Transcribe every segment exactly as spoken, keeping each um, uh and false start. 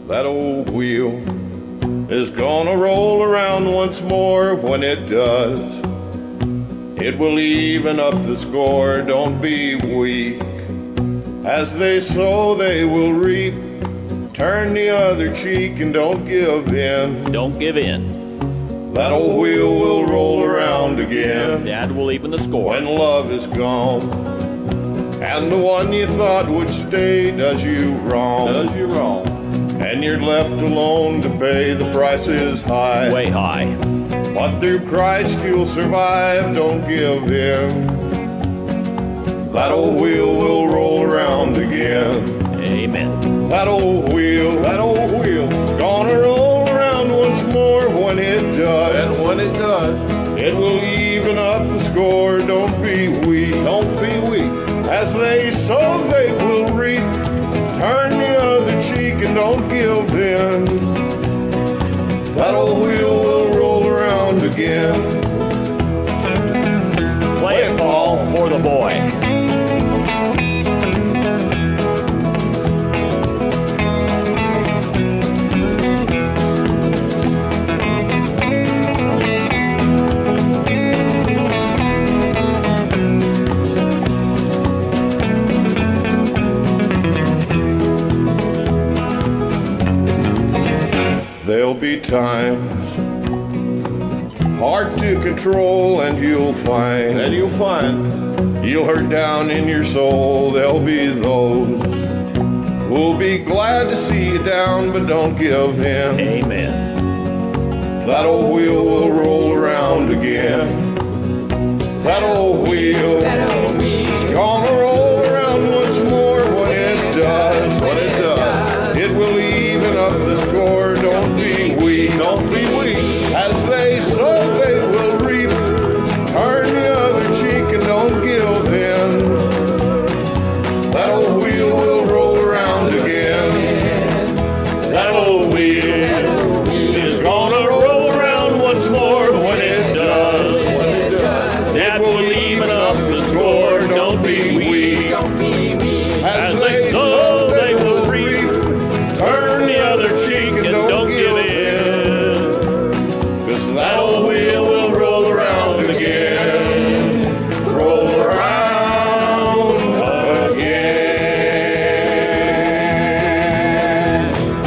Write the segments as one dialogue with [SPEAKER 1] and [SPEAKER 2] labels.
[SPEAKER 1] That old wheel is gonna roll around once more. When it does, it will even up the score. Don't be weak. As they sow, they will reap. Turn the other cheek and don't give in.
[SPEAKER 2] Don't give in.
[SPEAKER 1] That old wheel will roll around again.
[SPEAKER 2] Dad will even the score.
[SPEAKER 1] When love is gone, and the one you thought would stay does you wrong.
[SPEAKER 2] Does you wrong.
[SPEAKER 1] And you're left alone to pay. The price is high.
[SPEAKER 2] Way high.
[SPEAKER 1] But through Christ you'll survive. Don't give in. That old wheel will roll around again.
[SPEAKER 2] Amen.
[SPEAKER 1] That old wheel, that old wheel, gonna roll around once more. When it does, and when it does, it will even up the score. Don't be weak, don't be weak. As they sow, they will reap. Turn the other cheek and don't give in. That old wheel will roll around again.
[SPEAKER 2] Play it, Paul, for the boy.
[SPEAKER 1] There'll be times hard to control, and you'll find, and you'll find, you'll hurt down in your soul. There'll be those who'll be glad to see you down, but don't give in.
[SPEAKER 2] Amen.
[SPEAKER 1] That old wheel will roll around again. That old wheel, that old wheel's gonna roll around once more. When it does, when it does, it will even up the score. Don't be weak, don't be weak. As they sow, they will reap. Turn the other cheek and don't give in. That old wheel will roll around again. That old wheel is gonna roll around once more. When it does, it will even up the score. Don't be weak. As they sow, they will reap. Turn the other cheek and don't give in. 'Cause that old wheel will roll around again. Roll around again.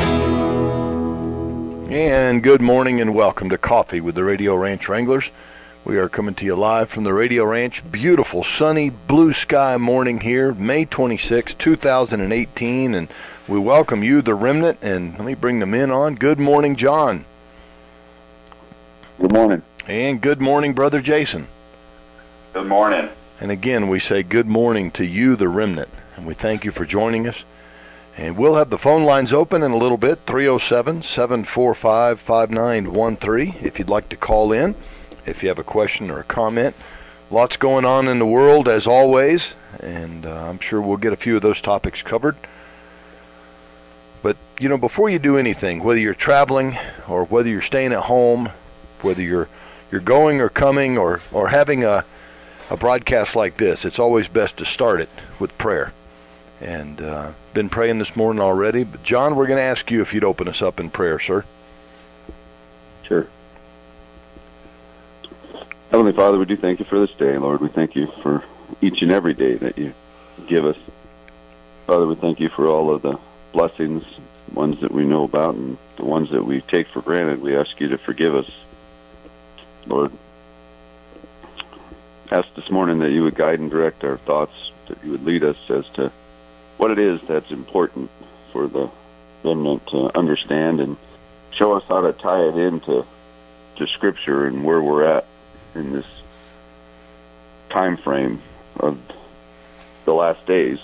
[SPEAKER 3] And good morning and welcome to Coffee with the Radio Ranch Wranglers. We are coming to you live from the Radio Ranch. Beautiful, sunny, blue sky morning here, May twenty-sixth, two thousand eighteen, and we welcome you, the remnant, and let me bring the men on. Good morning, John.
[SPEAKER 4] Good morning.
[SPEAKER 3] And good morning, Brother Jason.
[SPEAKER 4] Good morning.
[SPEAKER 3] And again, we say good morning to you, the remnant, and we thank you for joining us. And we'll have the phone lines open in a little bit, three oh seven, seven four five, five nine one three, if you'd like to call in, if you have a question or a comment. Lots going on in the world, as always, and uh, I'm sure we'll get a few of those topics covered. But, you know, before you do anything, whether you're traveling or whether you're staying at home, whether you're you're going or coming or, or having a, a broadcast like this, it's always best to start it with prayer. And uh, been praying this morning already. But, John, we're going to ask you if you'd open us up in prayer, sir.
[SPEAKER 4] Sure. Heavenly Father, we do thank you for this day, Lord. We thank you for each and every day that you give us. Father, we thank you for all of the blessings, ones that we know about and the ones that we take for granted. We ask you to forgive us, Lord. Ask this morning that you would guide and direct our thoughts, that you would lead us as to what it is that's important for the remnant to understand, and show us how to tie it into to Scripture and where we're at in this time frame of the last days.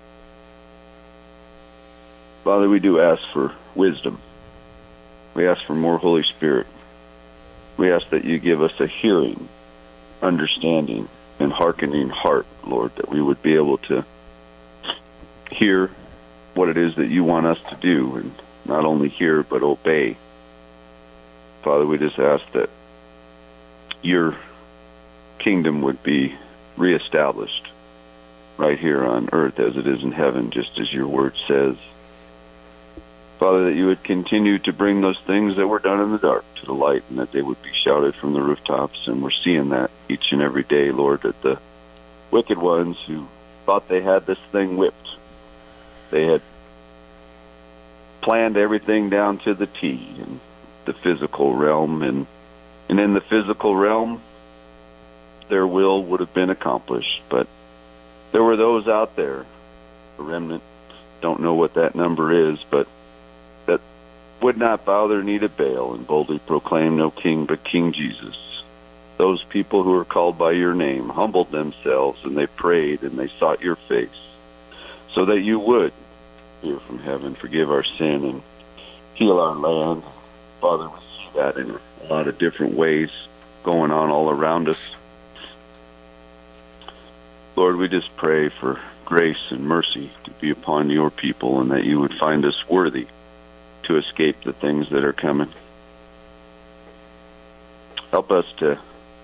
[SPEAKER 4] Father, we do ask for wisdom. We ask for more Holy Spirit. We ask that you give us a hearing, understanding, and hearkening heart, Lord, that we would be able to hear what it is that you want us to do, and not only hear but obey. Father, we just ask that your kingdom would be reestablished right here on earth as it is in heaven, just as your word says. Father, that you would continue to bring those things that were done in the dark to the light, and that they would be shouted from the rooftops. And we're seeing that each and every day, Lord, that the wicked ones who thought they had this thing whipped, they had planned everything down to the T in the physical realm, and and in the physical realm, their will would have been accomplished. But there were those out there, a remnant, don't know what that number is, but that would not bow their knee to Baal and boldly proclaim no king but King Jesus. Those people who are called by your name humbled themselves, and they prayed and they sought your face so that you would hear from heaven, forgive our sin, and heal our land. Father, we see that in a lot of different ways going on all around us. Lord, we just pray for grace and mercy to be upon your people, and that you would find us worthy to escape the things that are coming. Help us to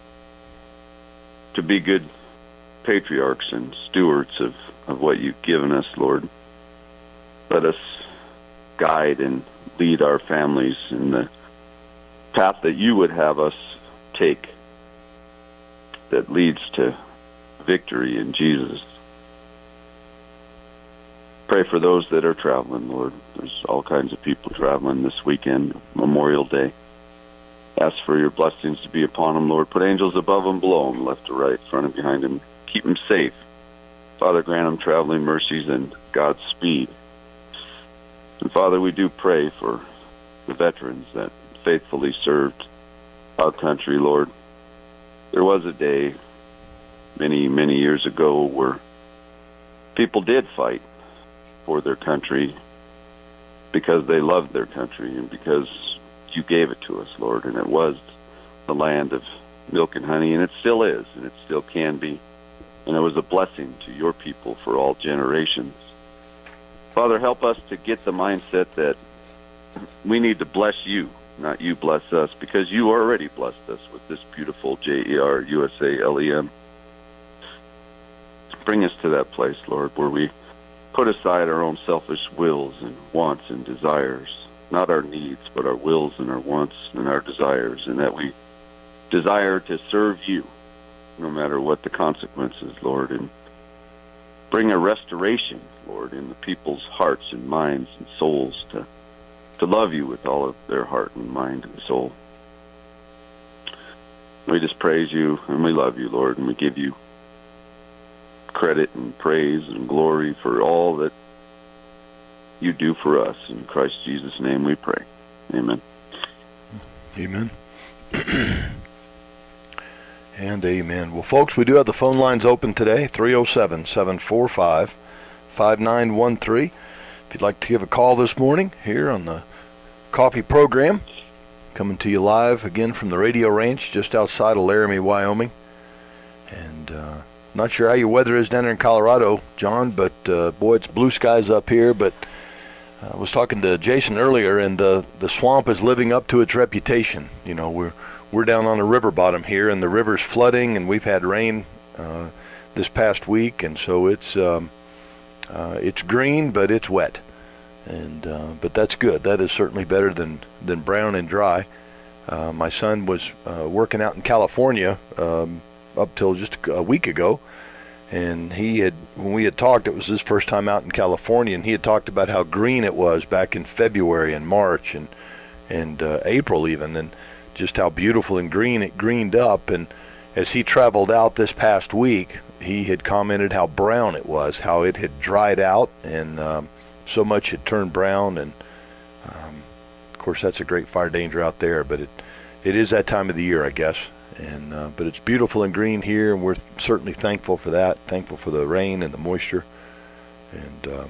[SPEAKER 4] to be good patriarchs and stewards of, of what you've given us, Lord. Let us guide and lead our families in the path that you would have us take, that leads to victory in Jesus. Pray for those that are traveling, Lord. There's all kinds of people traveling this weekend, Memorial Day. Ask for your blessings to be upon them, Lord. Put angels above them, below them, left to right, front and behind them. Keep them safe. Father, grant them traveling mercies and God's speed. And Father, we do pray for the veterans that faithfully served our country, Lord. There was a day many, many years ago where people did fight for their country because they loved their country and because you gave it to us, Lord, and it was the land of milk and honey, and it still is, and it still can be, and it was a blessing to your people for all generations. Father, help us to get the mindset that we need to bless you, not you bless us, because you already blessed us with this beautiful J E R U S A L E M. Bring us to that place, Lord, where we put aside our own selfish wills and wants and desires, not our needs, but our wills and our wants and our desires, and that we desire to serve you no matter what the consequences, Lord, and bring a restoration, Lord, in the people's hearts and minds and souls to, to love you with all of their heart and mind and soul. We just praise you and we love you, Lord, and we give you credit and praise and glory for all that you do for us. In Christ Jesus' name we pray. Amen.
[SPEAKER 3] Amen. And amen. Well, folks, we do have the phone lines open today, three oh seven, seven four five, five nine one three. If you'd like to give a call this morning here on the coffee program, coming to you live again from the Radio Ranch just outside of Laramie, Wyoming. And uh, not sure how your weather is down there in Colorado, John, but uh, boy, it's blue skies up here. But I was talking to Jason earlier, and the the swamp is living up to its reputation. You know, we're we're down on the river bottom here, and the river's flooding, and we've had rain uh, this past week, and so it's um, uh, it's green, but it's wet, and uh, but that's good. That is certainly better than than brown and dry. Uh, my son was uh, working out in California um, up till just a week ago. And he had, when we had talked, it was his first time out in California, and he had talked about how green it was back in February and March and and uh, April even, and just how beautiful and green it greened up. And as he traveled out this past week, he had commented how brown it was, how it had dried out, and um, so much had turned brown. And um, of course, that's a great fire danger out there, but it it is that time of the year, I guess. And uh, but it's beautiful and green here, and we're certainly thankful for that, thankful for the rain and the moisture. And um,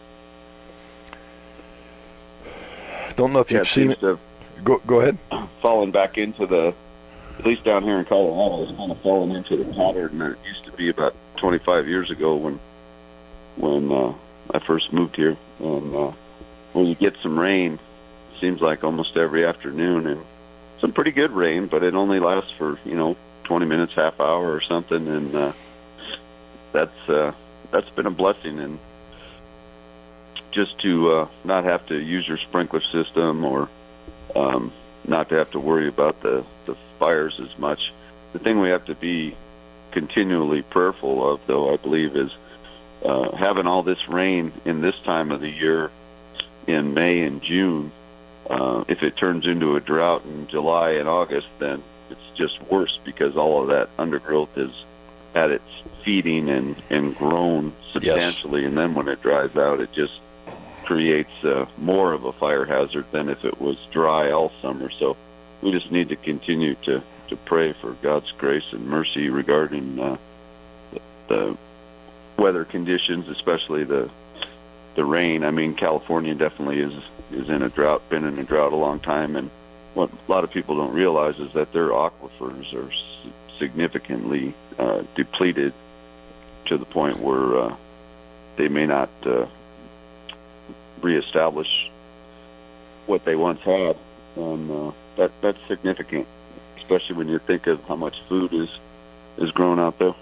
[SPEAKER 3] don't know if
[SPEAKER 4] yeah,
[SPEAKER 3] you've seen it. Go, go ahead.
[SPEAKER 4] Falling back into the, at least down here in Colorado, it's kind of falling into the pattern that it used to be about twenty-five years ago when when uh, I first moved here. And uh, when you get some rain, it seems like almost every afternoon, and some pretty good rain, but it only lasts for, you know, twenty minutes, half hour or something, and uh, that's uh, that's been a blessing. And just to uh, not have to use your sprinkler system or um, not to have to worry about the, the fires as much. The thing we have to be continually prayerful of, though, I believe, is uh, having all this rain in this time of the year in May and June. Uh, if it turns into a drought in July and August, then it's just worse because all of that undergrowth is at its feeding and, and grown substantially. Yes. And then when it dries out, it just creates uh, more of a fire hazard than if it was dry all summer. So we just need to continue to, to pray for God's grace and mercy regarding uh, the, the weather conditions, especially the the rain. I mean, California definitely is is in a drought, been in a drought a long time, and what a lot of people don't realize is that their aquifers are significantly uh, depleted to the point where uh, they may not uh, reestablish what they once had, and uh, that that's significant, especially when you think of how much food is is grown out there.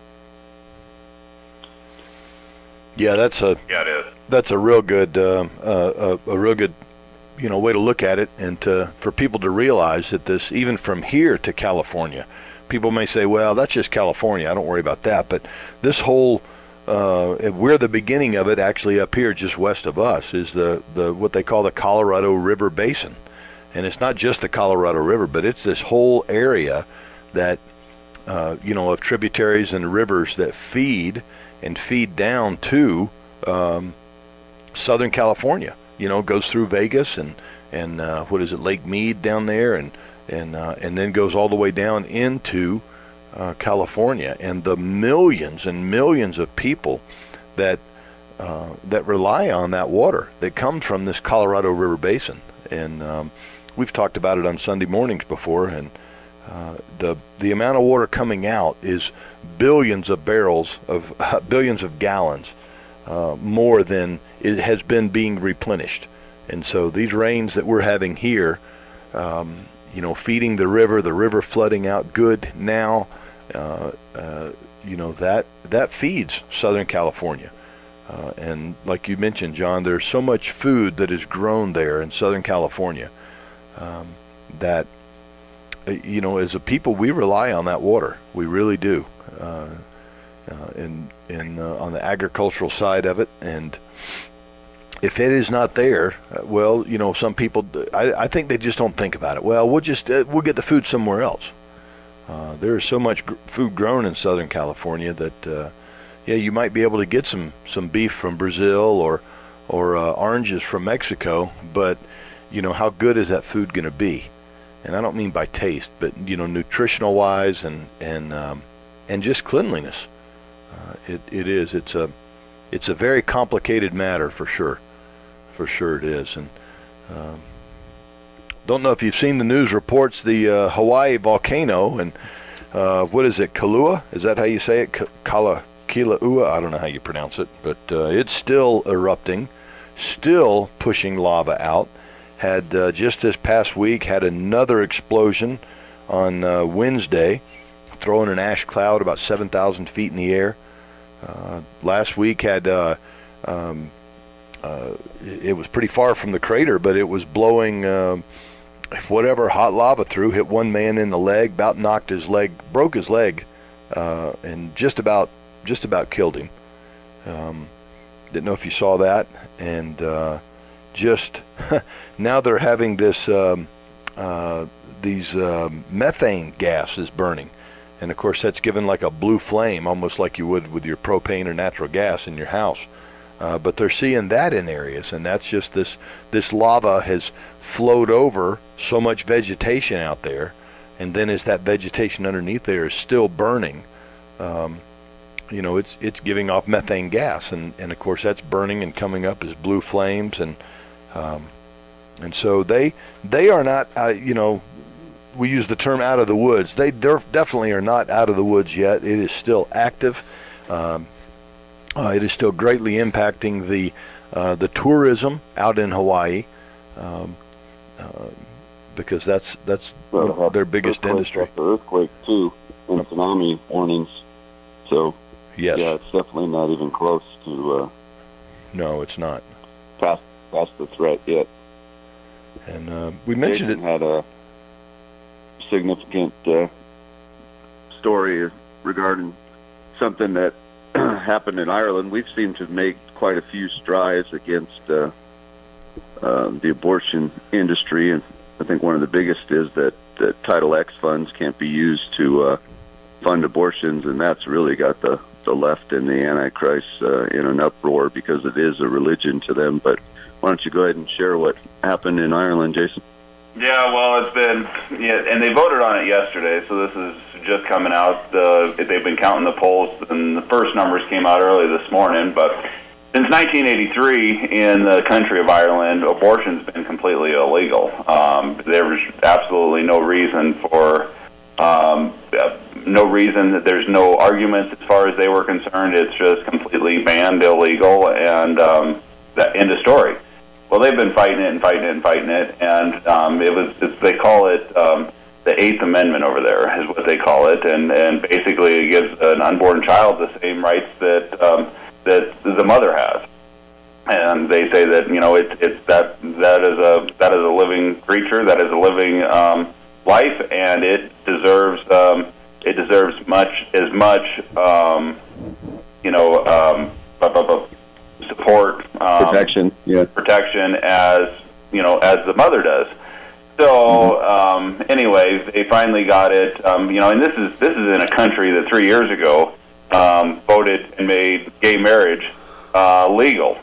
[SPEAKER 3] Yeah, that's a
[SPEAKER 1] yeah, it is.
[SPEAKER 3] That's a real good uh, uh, a, a real good you know way to look at it, and to, for people to realize that this, even from here to California, people may say, well, that's just California, I don't worry about that, but this whole uh, we're the beginning of it. Actually, up here just west of us is the the what they call the Colorado River Basin, and it's not just the Colorado River, but it's this whole area that uh, you know of tributaries and rivers that feed and feed down to um, Southern California. You know, goes through Vegas and and uh, what is it, Lake Mead down there, and and uh, and then goes all the way down into uh, California, and the millions and millions of people that uh, that rely on that water that comes from this Colorado River Basin. And um, we've talked about it on Sunday mornings before, and uh, the the amount of water coming out is billions of barrels of uh, billions of gallons uh, more than it has been being replenished. And so these rains that we're having here, um, you know, feeding the river, the river flooding out good now, uh, uh, you know, that that feeds Southern California. Uh, and like you mentioned, John, there's so much food that is grown there in Southern California um, that, you know, as a people, we rely on that water. We really do. Uh, uh, in in uh, on the agricultural side of it, and if it is not there, uh, well, you know, some people, I, I think they just don't think about it. Well, we'll just uh, we'll get the food somewhere else. Uh, there is so much gr- food grown in Southern California that, uh, yeah, you might be able to get some some beef from Brazil or or uh, oranges from Mexico, but you know, how good is that food going to be? And I don't mean by taste, but you know, nutritional wise and and um, and just cleanliness. Uh, it it is. It's a it's a very complicated matter for sure. For sure it is. And um, don't know if you've seen the news reports. The uh, Hawaii volcano, and uh, what is it? Kailua? Is that how you say it? Kala Kilauea? I don't know how you pronounce it, but uh, it's still erupting, still pushing lava out. Had uh, just this past week had another explosion on uh, Wednesday, throwing an ash cloud about seven thousand feet in the air. Uh, last week had uh, um, uh, it was pretty far from the crater, but it was blowing uh, whatever hot lava through, hit one man in the leg, about knocked his leg, broke his leg, uh, and just about just about killed him. Um, didn't know if you saw that, and uh, just now they're having this um, uh, these um, methane gas is burning. And, of course, that's given like a blue flame, almost like you would with your propane or natural gas in your house. Uh, but they're seeing that in areas, and that's just this this lava has flowed over so much vegetation out there, and then as that vegetation underneath there is still burning, um, you know, it's it's giving off methane gas, and, and, of course, that's burning and coming up as blue flames. And um, and so they, they are not, uh, you know, we use the term out of the woods. They definitely are not out of the woods yet. It is still active. Um, uh, it is still greatly impacting the uh, the tourism out in Hawaii, um, uh, because that's that's
[SPEAKER 4] well,
[SPEAKER 3] their biggest industry.
[SPEAKER 4] The earthquake too, and tsunami warnings. So
[SPEAKER 3] yes,
[SPEAKER 4] yeah, it's definitely not even close to. Uh,
[SPEAKER 3] no, it's not.
[SPEAKER 4] past past the threat yet.
[SPEAKER 3] And uh, we mentioned
[SPEAKER 4] Jason
[SPEAKER 3] it.
[SPEAKER 4] had a significant uh, story regarding something that happened in Ireland. We've seemed to make quite a few strides against uh, uh, the abortion industry, and I think one of the biggest is that, that Title X funds can't be used to uh, fund abortions, and that's really got the, the left and the Antichrist uh, in an uproar because it is a religion to them. But why don't you go ahead and share what happened in Ireland, Jason?
[SPEAKER 5] Yeah, well, it's been, yeah, and they voted on it yesterday, so this is just coming out. Uh, they've been counting the polls, and the first numbers came out early this morning. But since nineteen eighty-three, in the country of Ireland, abortion's been completely illegal. Um, there was absolutely no reason for, um, no reason that there's no argument as far as they were concerned. It's just completely banned, illegal, and um, that end of story. Well, they've been fighting it and fighting it and fighting it, and um, it was it's, they call it um, the Eighth Amendment over there is what they call it, and, and basically it gives an unborn child the same rights that um, that the mother has. And they say that you know it's it's that that is a that is a living creature, that is a living um, life, and it deserves um, it deserves much as much um, you know. Um, bu- bu- bu- support um,
[SPEAKER 4] protection yeah
[SPEAKER 5] protection as you know as the mother does. So um anyway, they finally got it, um you know and this is this is in a country that three years ago um voted and made gay marriage uh legal,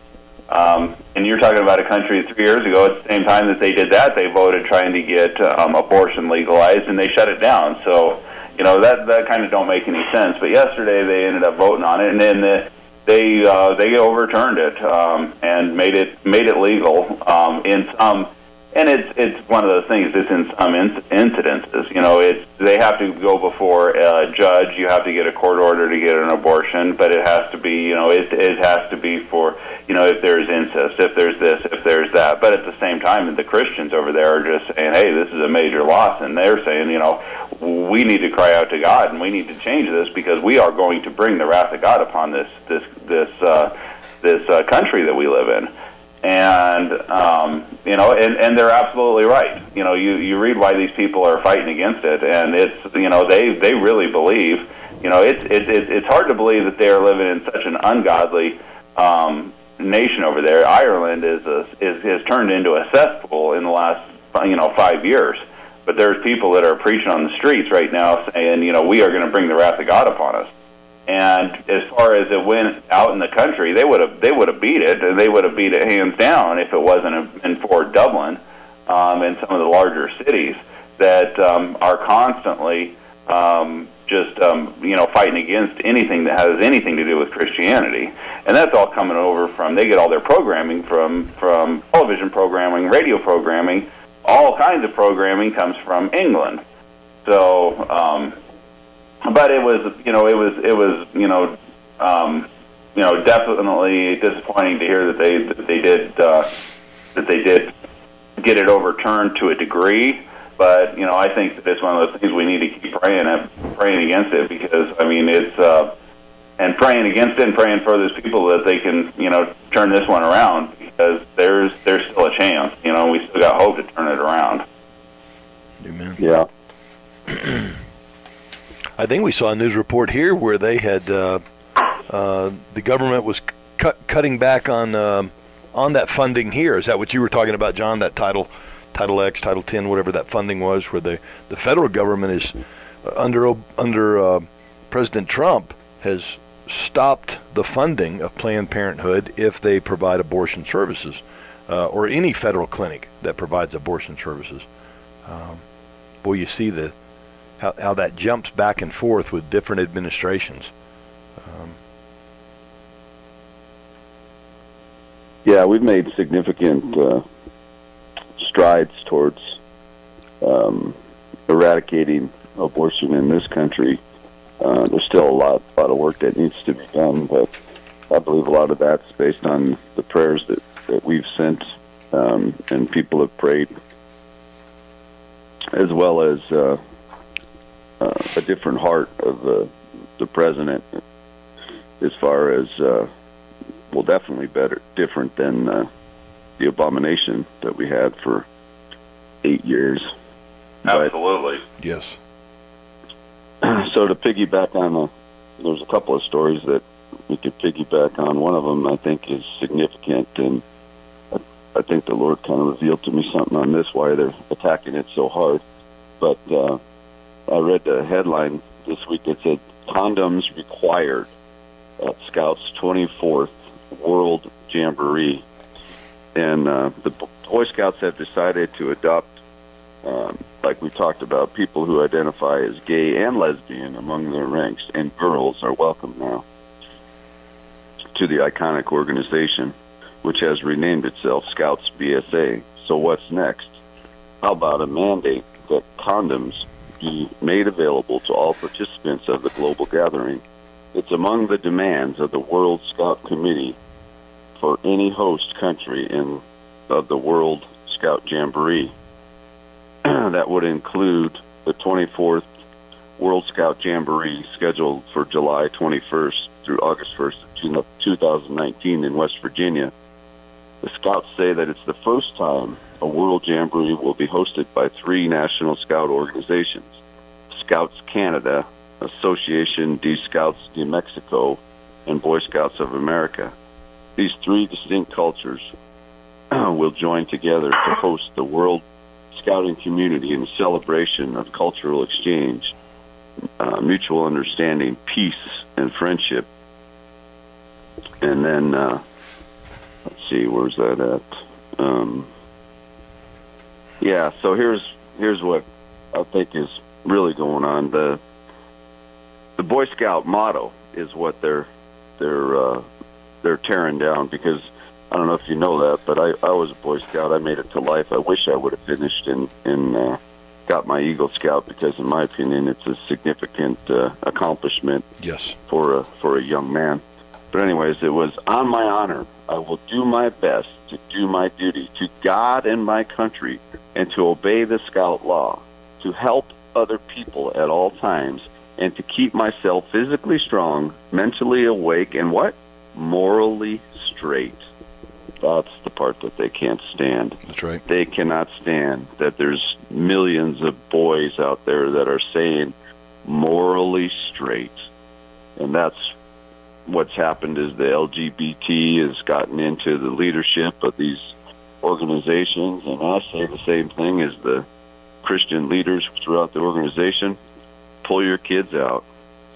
[SPEAKER 5] um and you're talking about a country that three years ago, at the same time that they did that, they voted trying to get um abortion legalized, and they shut it down. So you know that that kind of don't make any sense. But yesterday they ended up voting on it, and then the They uh, they overturned it um, and made it made it legal um, in some, and it's it's one of those things. It's in some inc- incidences. You know, it's they have to go before a judge. You have to get a court order to get an abortion, but it has to be you know it it has to be for you know if there's incest, if there's this, if there's that. But at the same time, the Christians over there are just saying, hey, this is a major loss, and they're saying, you know, we need to cry out to God, and we need to change this because we are going to bring the wrath of God upon this this this uh, this uh, country that we live in. And um, you know, and, and they're absolutely right. You know, you, you read why these people are fighting against it, and it's you know they, they really believe. You know, it's it, it, it's hard to believe that they are living in such an ungodly um, nation over there. Ireland is a, is has turned into a cesspool in the last you know five years. But there's people that are preaching on the streets right now saying, you know, we are going to bring the wrath of God upon us. And as far as it went out in the country, they would have they would have beat it, and they would have beat it hands down if it wasn't in Fort Dublin um, and some of the larger cities that um, are constantly um, just um, you know fighting against anything that has anything to do with Christianity. And that's all coming over from they get all their programming from from television programming, radio programming. All kinds of programming comes from England. So, um, but it was, you know, it was, it was, you know, um, you know, definitely disappointing to hear that they that they did uh, that they did get it overturned to a degree. But you know, I think that it's one of those things we need to keep praying and praying against it because I mean it's uh, and praying against it and praying for those people that they can, you know, turn this one around. Because there's there's still a chance, you know, we still got hope to turn it around.
[SPEAKER 3] Amen.
[SPEAKER 4] Yeah.
[SPEAKER 3] I think we saw a news report here where they had uh, uh, the government was cut, cutting back on um, on that funding here. Is that what you were talking about, John? That title, Title X, Title ten, whatever that funding was, where the the federal government is uh, under under uh, President Trump has stopped the funding of Planned Parenthood if they provide abortion services, uh, or any federal clinic that provides abortion services. Um, boy, you see the how, how that jumps back and forth with different administrations. Um,
[SPEAKER 4] yeah, we've made significant uh, strides towards um, eradicating abortion in this country. Uh, there's still a lot, lot of work that needs to be done, but I believe a lot of that's based on the prayers that, that we've sent um, and people have prayed, as well as uh, uh, a different heart of the, the president as far as, uh, well, definitely better, different than uh, the abomination that we had for eight years.
[SPEAKER 5] Absolutely.
[SPEAKER 3] But, yes.
[SPEAKER 4] So to piggyback on, a, there's a couple of stories that we could piggyback on. One of them I think is significant, and I, I think the Lord kind of revealed to me something on this, why they're attacking it so hard. But uh, I read the headline this week that said, "Condoms Required at Scouts' twenty-fourth World Jamboree." And uh, the Boy Scouts have decided to adopt, um, like we talked about, people who identify as gay and lesbian among their ranks, and girls are welcome now to the iconic organization, which has renamed itself Scouts B S A. So what's next? How about a mandate that condoms be made available to all participants of the global gathering? It's among the demands of the World Scout Committee for any host country in of the World Scout Jamboree. That would include the twenty-fourth World Scout Jamboree, scheduled for July twenty-first through August first of two thousand nineteen in West Virginia. The Scouts say that it's the first time a World Jamboree will be hosted by three national Scout organizations: Scouts Canada, Association de Scouts de Mexico, and Boy Scouts of America. These three distinct cultures will join together to host the World Scouting community in celebration of cultural exchange, uh, mutual understanding, peace, and friendship. And then, uh, let's see, where's that at? Um, yeah, so here's here's what I think is really going on. The the Boy Scout motto is what they're they're uh, they're tearing down, because I don't know if you know that, but I, I was a Boy Scout. I made it to life. I wish I would have finished and, and uh, got my Eagle Scout, because in my opinion it's a significant uh, accomplishment
[SPEAKER 3] yes.
[SPEAKER 4] for a, for a young man. But anyways, it was, "On my honor, I will do my best to do my duty to God and my country, and to obey the Scout law, to help other people at all times, and to keep myself physically strong, mentally awake, and what? Morally straight." That's the part that they can't stand.
[SPEAKER 3] That's right.
[SPEAKER 4] They cannot stand that there's millions of boys out there that are saying morally straight. And that's what's happened, is the L G B T has gotten into the leadership of these organizations. And I say the same thing as the Christian leaders throughout the organization: pull your kids out.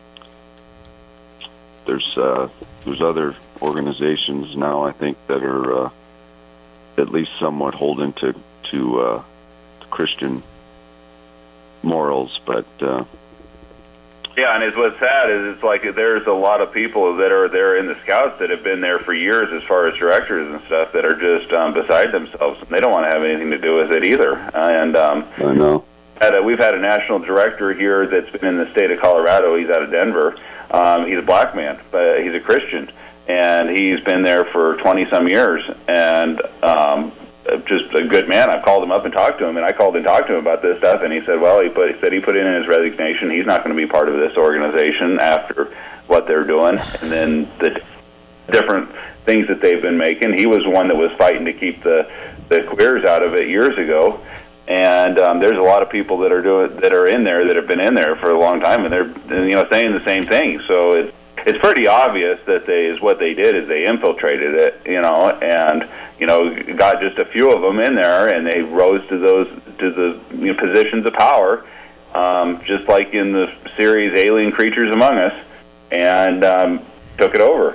[SPEAKER 4] There's uh, there's other organizations now, I think, that are uh, at least somewhat holding to to, uh, to Christian morals, but uh,
[SPEAKER 5] yeah, and it's what's sad is it's like there's a lot of people that are there in the Scouts that have been there for years, as far as directors and stuff, that are just um, beside themselves. They don't want to have anything to do with it either. And um,
[SPEAKER 4] I know.
[SPEAKER 5] Had a, we've had a national director here that's been in the state of Colorado. He's out of Denver. Um, he's a black man, but he's a Christian, and he's been there for twenty-some years, and um, just a good man. I've called him up and talked to him, and I called and talked to him about this stuff, and he said, well, he, put, he said he put in his resignation. He's not going to be part of this organization after what they're doing, and then the different things that they've been making. He was one that was fighting to keep the, the queers out of it years ago. And um, there's a lot of people that are doing that are in there that have been in there for a long time, and they're you know saying the same thing. So it's it's pretty obvious that they is what they did is they infiltrated it, you know, and you know got just a few of them in there, and they rose to those to the you know, positions of power, um, just like in the series Alien Creatures Among Us, and um, took it over.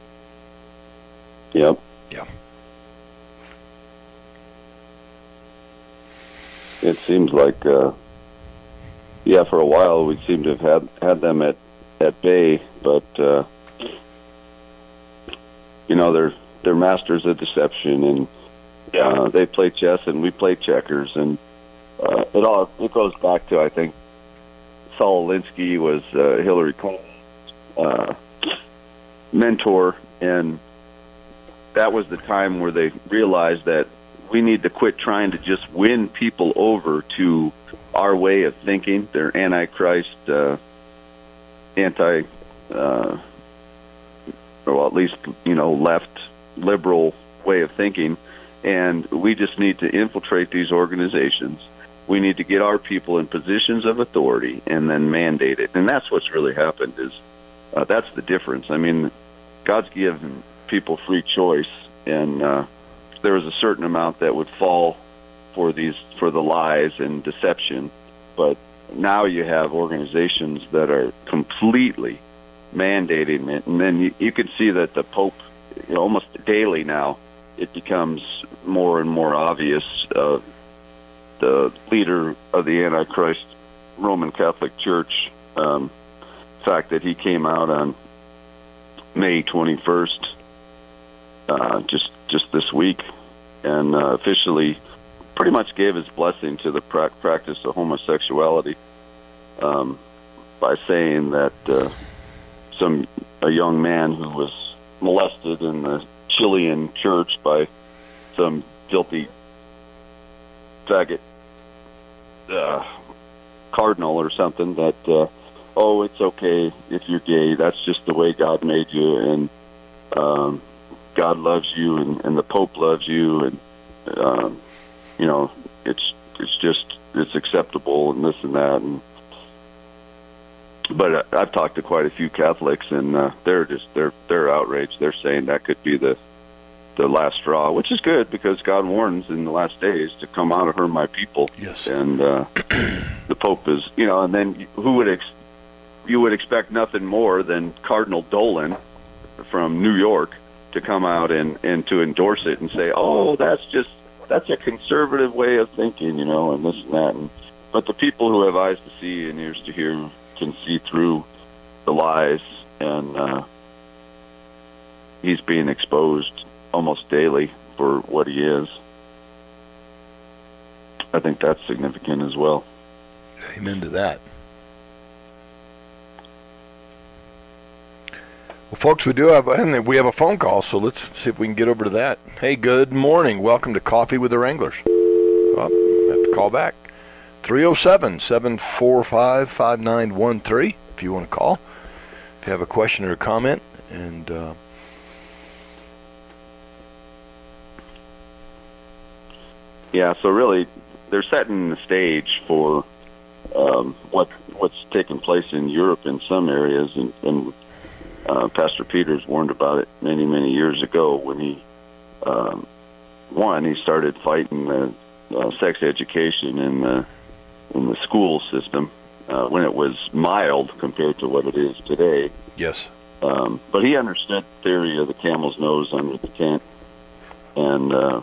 [SPEAKER 4] Yep.
[SPEAKER 3] Yeah.
[SPEAKER 4] It seems like, uh, yeah, for a while we seem to have had, had them at, at bay, but, uh, you know, they're they're masters of deception, and
[SPEAKER 5] Yeah.
[SPEAKER 4] uh, they play chess and we play checkers, and uh, it all it goes back to, I think, Saul Alinsky was uh, Hillary Clinton's uh, mentor, and that was the time where they realized that we need to quit trying to just win people over to our way of thinking, their antichrist, uh, anti, uh, or well, at least, you know, left liberal way of thinking, And we just need to infiltrate these organizations. We need to get our people in positions of authority and then mandate it. And that's what's really happened is uh, that's the difference. I mean, God's given people free choice, and uh, there was a certain amount that would fall for these for the lies and deception. But now you have organizations that are completely mandating it. And then you, you can see that the Pope, you know, almost daily now, it becomes more and more obvious. Uh, the leader of the Antichrist Roman Catholic Church, um, fact that he came out on May twenty-first, uh, just just this week, and uh, officially pretty much gave his blessing to the pra- practice of homosexuality um, by saying that uh, some a young man who was molested in the Chilean church by some filthy faggot uh, cardinal or something, that uh, oh, it's okay if you're gay, that's just the way God made you, and um, God loves you, and, and the Pope loves you, and um, you know, it's it's just it's acceptable, and this and that. And but uh, I've talked to quite a few Catholics, and uh, they're just they're they're outraged. They're saying that could be the the last straw, which is good because God warns in the last days to come out of her, my people.
[SPEAKER 3] Yes.
[SPEAKER 4] And uh, the Pope is, you know, and then who would ex- you would expect nothing more than Cardinal Dolan from New York to come out and, and to endorse it and say, oh, that's just, that's a conservative way of thinking, you know, and this and that. And, but the people who have eyes to see and ears to hear can see through the lies, and uh, he's being exposed almost daily for what he is. I think that's significant as well.
[SPEAKER 3] Amen to that. Well, folks, we do have, and we have a phone call, so let's see if we can get over to that. Hey, good morning. Welcome to Coffee with the Wranglers. Oh, have to call back. three oh seven, seven four five, five nine one three if you want to call. If you have a question or a comment. And uh,
[SPEAKER 4] yeah, so really, they're setting the stage for um, what what's taking place in Europe in some areas, and, and uh, Pastor Peters warned about it many, many years ago when he, um, one, he started fighting the uh, sex education in the in the school system uh, when it was mild compared to what it is today.
[SPEAKER 3] yes.
[SPEAKER 4] Um, but he understood the theory of the camel's nose under the tent, and uh,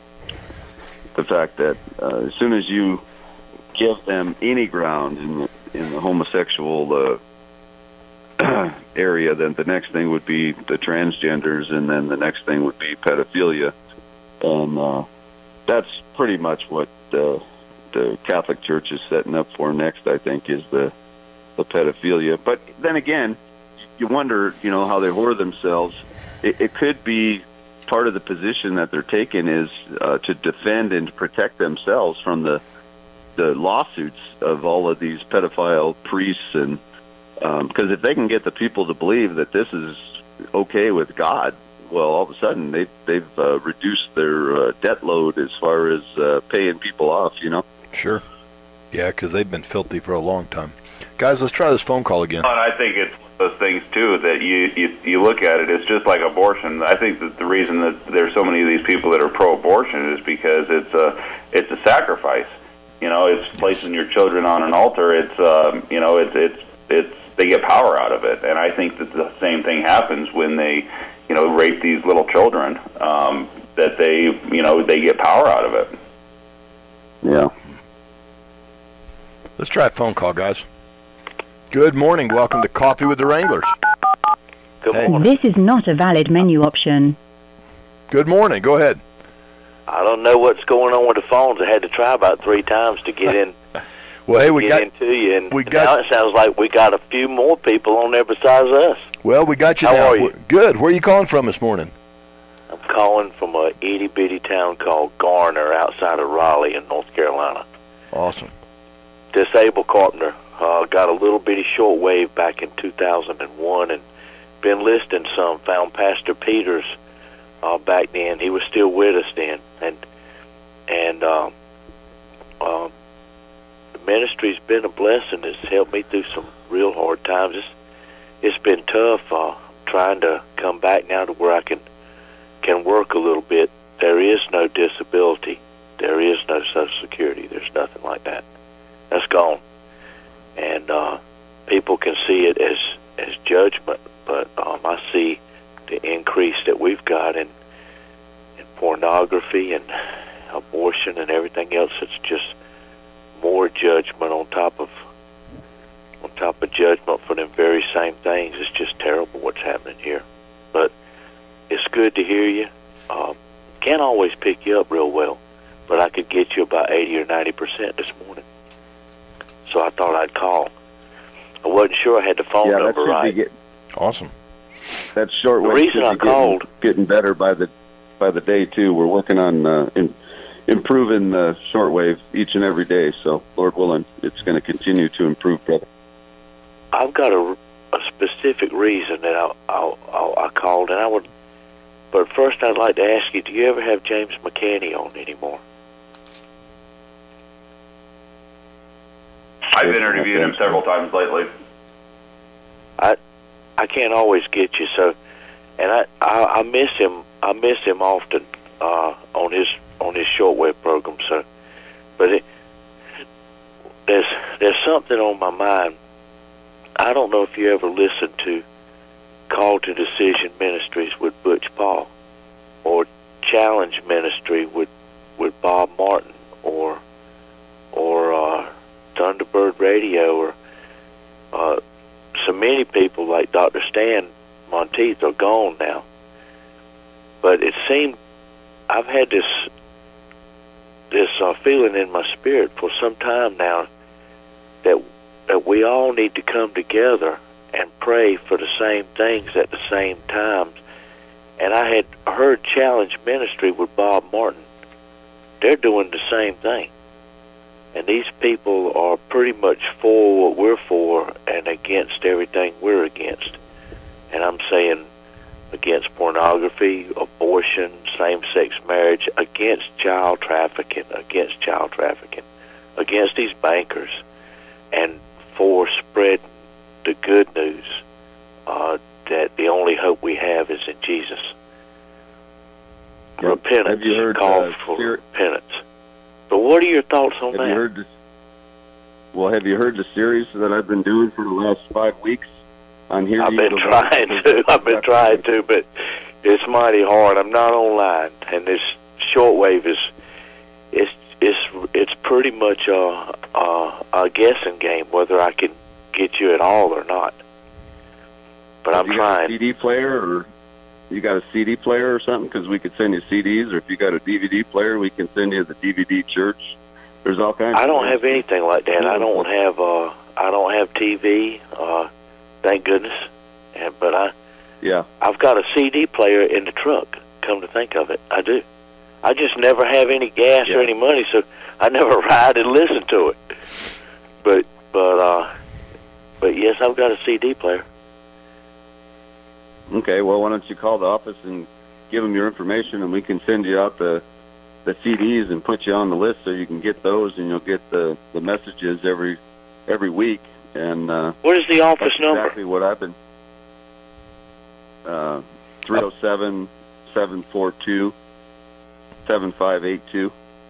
[SPEAKER 4] the fact that uh, as soon as you give them any ground in the, in the homosexual uh, area, then the next thing would be the transgenders, and then the next thing would be pedophilia. And uh, that's pretty much what uh, the Catholic Church is setting up for next, I think, is the, the pedophilia. But then again, you wonder, you know, how they whore themselves. It, it could be part of the position that they're taking is uh, to defend and to protect themselves from the the lawsuits of all of these pedophile priests, and because um, if they can get the people to believe that this is okay with God, well, all of a sudden they they've uh, reduced their uh, debt load as far as uh, paying people off, you know.
[SPEAKER 3] Sure. Yeah, because they've been filthy for a long time. Guys, let's try this phone call again.
[SPEAKER 5] And I think it's one of those things too that you, you you look at it, it's just like abortion. I think that the reason that there's so many of these people that are pro-abortion is because it's a it's a sacrifice. You know, it's placing your children on an altar. It's um, you know, it's it's it's they get power out of it, and I think that the same thing happens when they, you know, rape these little children. Um, that they, you know, they get power out of it.
[SPEAKER 4] Yeah.
[SPEAKER 3] Let's try a phone call, guys. Good morning. Welcome to Coffee with the Wranglers.
[SPEAKER 2] Good
[SPEAKER 3] Hey.
[SPEAKER 2] morning.
[SPEAKER 6] This is not a valid menu option.
[SPEAKER 3] Good morning. Go ahead.
[SPEAKER 7] I don't know what's going on with the phones. I had to try about three times to get in.
[SPEAKER 3] Well, hey, we
[SPEAKER 7] get
[SPEAKER 3] got
[SPEAKER 7] into you, and
[SPEAKER 3] we
[SPEAKER 7] now
[SPEAKER 3] got-
[SPEAKER 7] it sounds like we got a few more people on there besides us.
[SPEAKER 3] well, we got you
[SPEAKER 7] How
[SPEAKER 3] now.
[SPEAKER 7] are you?
[SPEAKER 3] Good. Where are you calling from this morning?
[SPEAKER 7] I'm calling from a itty bitty town called Garner, outside of Raleigh, in North Carolina.
[SPEAKER 3] Awesome.
[SPEAKER 7] Disabled carpenter. Uh, got a little bitty shortwave back in two thousand one, and been listening some. Found Pastor Peters uh, back then. He was still with us then, and and um, um, the ministry's been a blessing. It's helped me through some real hard times. It's, it's been tough uh, trying to come back now to where I can can work a little bit. There is no disability. There is no Social Security. There's nothing like that. That's gone. And uh, people can see it as, as judgment, but um, I see the increase that we've got in, in pornography and abortion and everything else. It's just more judgment on top of on top of judgment for them very same things. It's just terrible what's happening here. But it's good to hear you. Um, can't always pick you up real well, but I could get you about eighty or ninety percent this morning. So I thought I'd call. I wasn't sure I had the phone
[SPEAKER 4] yeah,
[SPEAKER 7] number
[SPEAKER 4] that
[SPEAKER 7] right.
[SPEAKER 4] Get,
[SPEAKER 3] awesome.
[SPEAKER 4] That short
[SPEAKER 7] The
[SPEAKER 4] wave
[SPEAKER 7] reason
[SPEAKER 4] should
[SPEAKER 7] I
[SPEAKER 4] be
[SPEAKER 7] called,
[SPEAKER 4] getting, getting better by the by the day too. We're working on uh, in, improving the shortwave each and every day. So Lord willing, it's going to continue to improve, brother.
[SPEAKER 7] I've got a, a specific reason that I, I, I, I called, and I would. But first, I'd like to ask you: do you ever have James McCanney on anymore?
[SPEAKER 5] I've interviewed him several times lately.
[SPEAKER 7] I I can't always get you, so and I, I, I miss him. I miss him often uh, on his on his shortwave program. So, but it, there's there's something on my mind. I don't know if you ever listened to Call to Decision Ministries with Butch Paul, or Challenge Ministry with with Bob Martin, or or uh, Thunderbird Radio, or uh, so many people like Doctor Stan Monteith are gone now. But it seemed I've had this this uh, feeling in my spirit for some time now that that we all need to come together and pray for the same things at the same times. And I had heard Challenge Ministry with Bob Martin. They're doing the same thing. And these people are pretty much for what we're for and against everything we're against. And I'm saying against pornography, abortion, same-sex marriage, against child trafficking, against child trafficking, against these bankers, and for spreading the good news uh, that the only hope we have is in Jesus.
[SPEAKER 4] Yep.
[SPEAKER 7] Repentance,
[SPEAKER 4] have you heard,
[SPEAKER 7] call
[SPEAKER 4] uh,
[SPEAKER 7] for
[SPEAKER 4] ser-
[SPEAKER 7] repentance. But what are your thoughts on
[SPEAKER 4] have
[SPEAKER 7] that?
[SPEAKER 4] You heard this, well, have you heard the series that I've been doing for the last five weeks on here?
[SPEAKER 7] I've been trying to. I've been trying to, but it's mighty hard. I'm not online, and this shortwave is it's it's it's pretty much a, a a guessing game whether I can get you at all or not. But
[SPEAKER 4] have
[SPEAKER 7] I'm
[SPEAKER 4] you got
[SPEAKER 7] trying.
[SPEAKER 4] a C D player, or you got a C D player or something? Because we could send you C Ds, or if you got a D V D player, we can send you the D V D church. There's all kinds.
[SPEAKER 7] I don't
[SPEAKER 4] of
[SPEAKER 7] have anything like that. I don't have uh I don't have T V. Uh, thank goodness. And but I
[SPEAKER 4] yeah
[SPEAKER 7] I've got a C D player in the truck. Come to think of it, I do. I just never have any gas
[SPEAKER 4] yeah.
[SPEAKER 7] or any money, so I never ride and listen to it. But but uh, but yes, I've got a C D player.
[SPEAKER 4] Okay, well, why don't you call the office and give them your information, and we can send you out the the C Ds and put you on the list so you can get those, and you'll get the, the messages every every week. And uh,
[SPEAKER 7] what is the office
[SPEAKER 4] that's
[SPEAKER 7] number?
[SPEAKER 4] Exactly what I've been. Uh, three oh seven, seven four two, seven five eight two.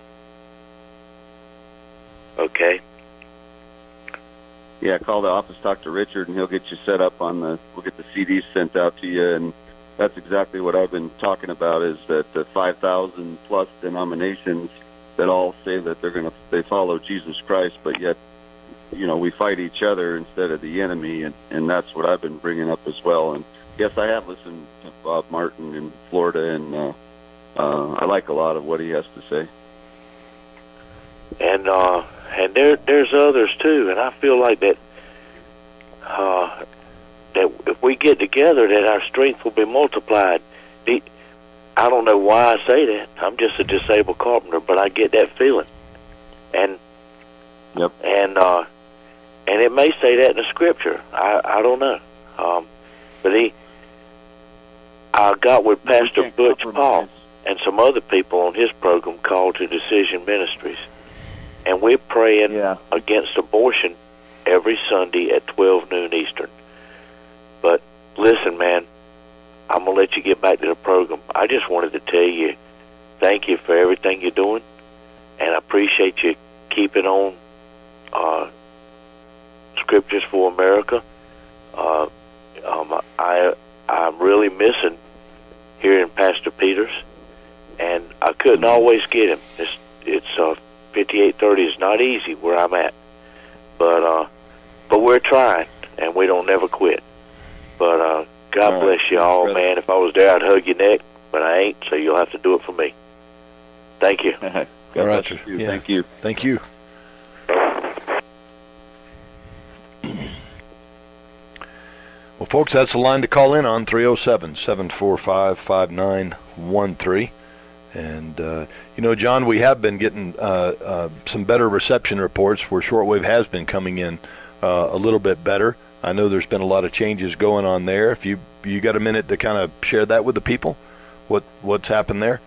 [SPEAKER 7] Okay.
[SPEAKER 4] Yeah, call the office, talk to Richard, and he'll get you set up on the. We'll get the C Ds sent out to you, and that's exactly what I've been talking about. Is that the five thousand plus denominations that all say that they're going to they follow Jesus Christ, but yet, you know, we fight each other instead of the enemy, and and that's what I've been bringing up as well. And yes, I have listened to Bob Martin in Florida, and uh, uh, I like a lot of what he has to say.
[SPEAKER 7] And uh, and there there's others too, and I feel like that uh, that if we get together, that our strength will be multiplied. The, I don't know why I say that. I'm just a disabled carpenter, but I get that feeling, and
[SPEAKER 4] yep.
[SPEAKER 7] and uh, and it may say that in the scripture. I I don't know, um, but he. I got with
[SPEAKER 4] We
[SPEAKER 7] Pastor
[SPEAKER 4] can't
[SPEAKER 7] Butch
[SPEAKER 4] compromise.
[SPEAKER 7] Paul and some other people on his program called To Decision Ministries. And we're praying
[SPEAKER 4] Yeah.
[SPEAKER 7] against abortion every Sunday at twelve noon Eastern. But listen, man, I'm going to let you get back to the program. I just wanted to tell you thank you for everything you're doing, and I appreciate you keeping on uh, Scriptures for America. Uh, um, I, I'm really missing hearing Pastor Peters, and I couldn't always get him. It's, it's uh, fifty-eight thirty is not easy where I'm at, but uh, but we're trying, and we don't never quit. But uh, God
[SPEAKER 4] All
[SPEAKER 7] bless
[SPEAKER 4] right.
[SPEAKER 7] you all,
[SPEAKER 4] Brother.
[SPEAKER 7] man. If I was there, I'd hug your neck, but I ain't, so you'll have to do it for me. Thank you.
[SPEAKER 4] God
[SPEAKER 3] All right,
[SPEAKER 4] bless
[SPEAKER 3] sir.
[SPEAKER 4] you.
[SPEAKER 3] Yeah.
[SPEAKER 4] Thank you.
[SPEAKER 3] Thank you. Well, folks, that's the line to call in on, three oh seven, seven four five, five nine one three. And, uh, you know, John, we have been getting uh, uh, some better reception reports where shortwave has been coming in uh, a little bit better. I know there's been a lot of changes going on there. If you you got a minute to kind of share that with the people, what what's happened there?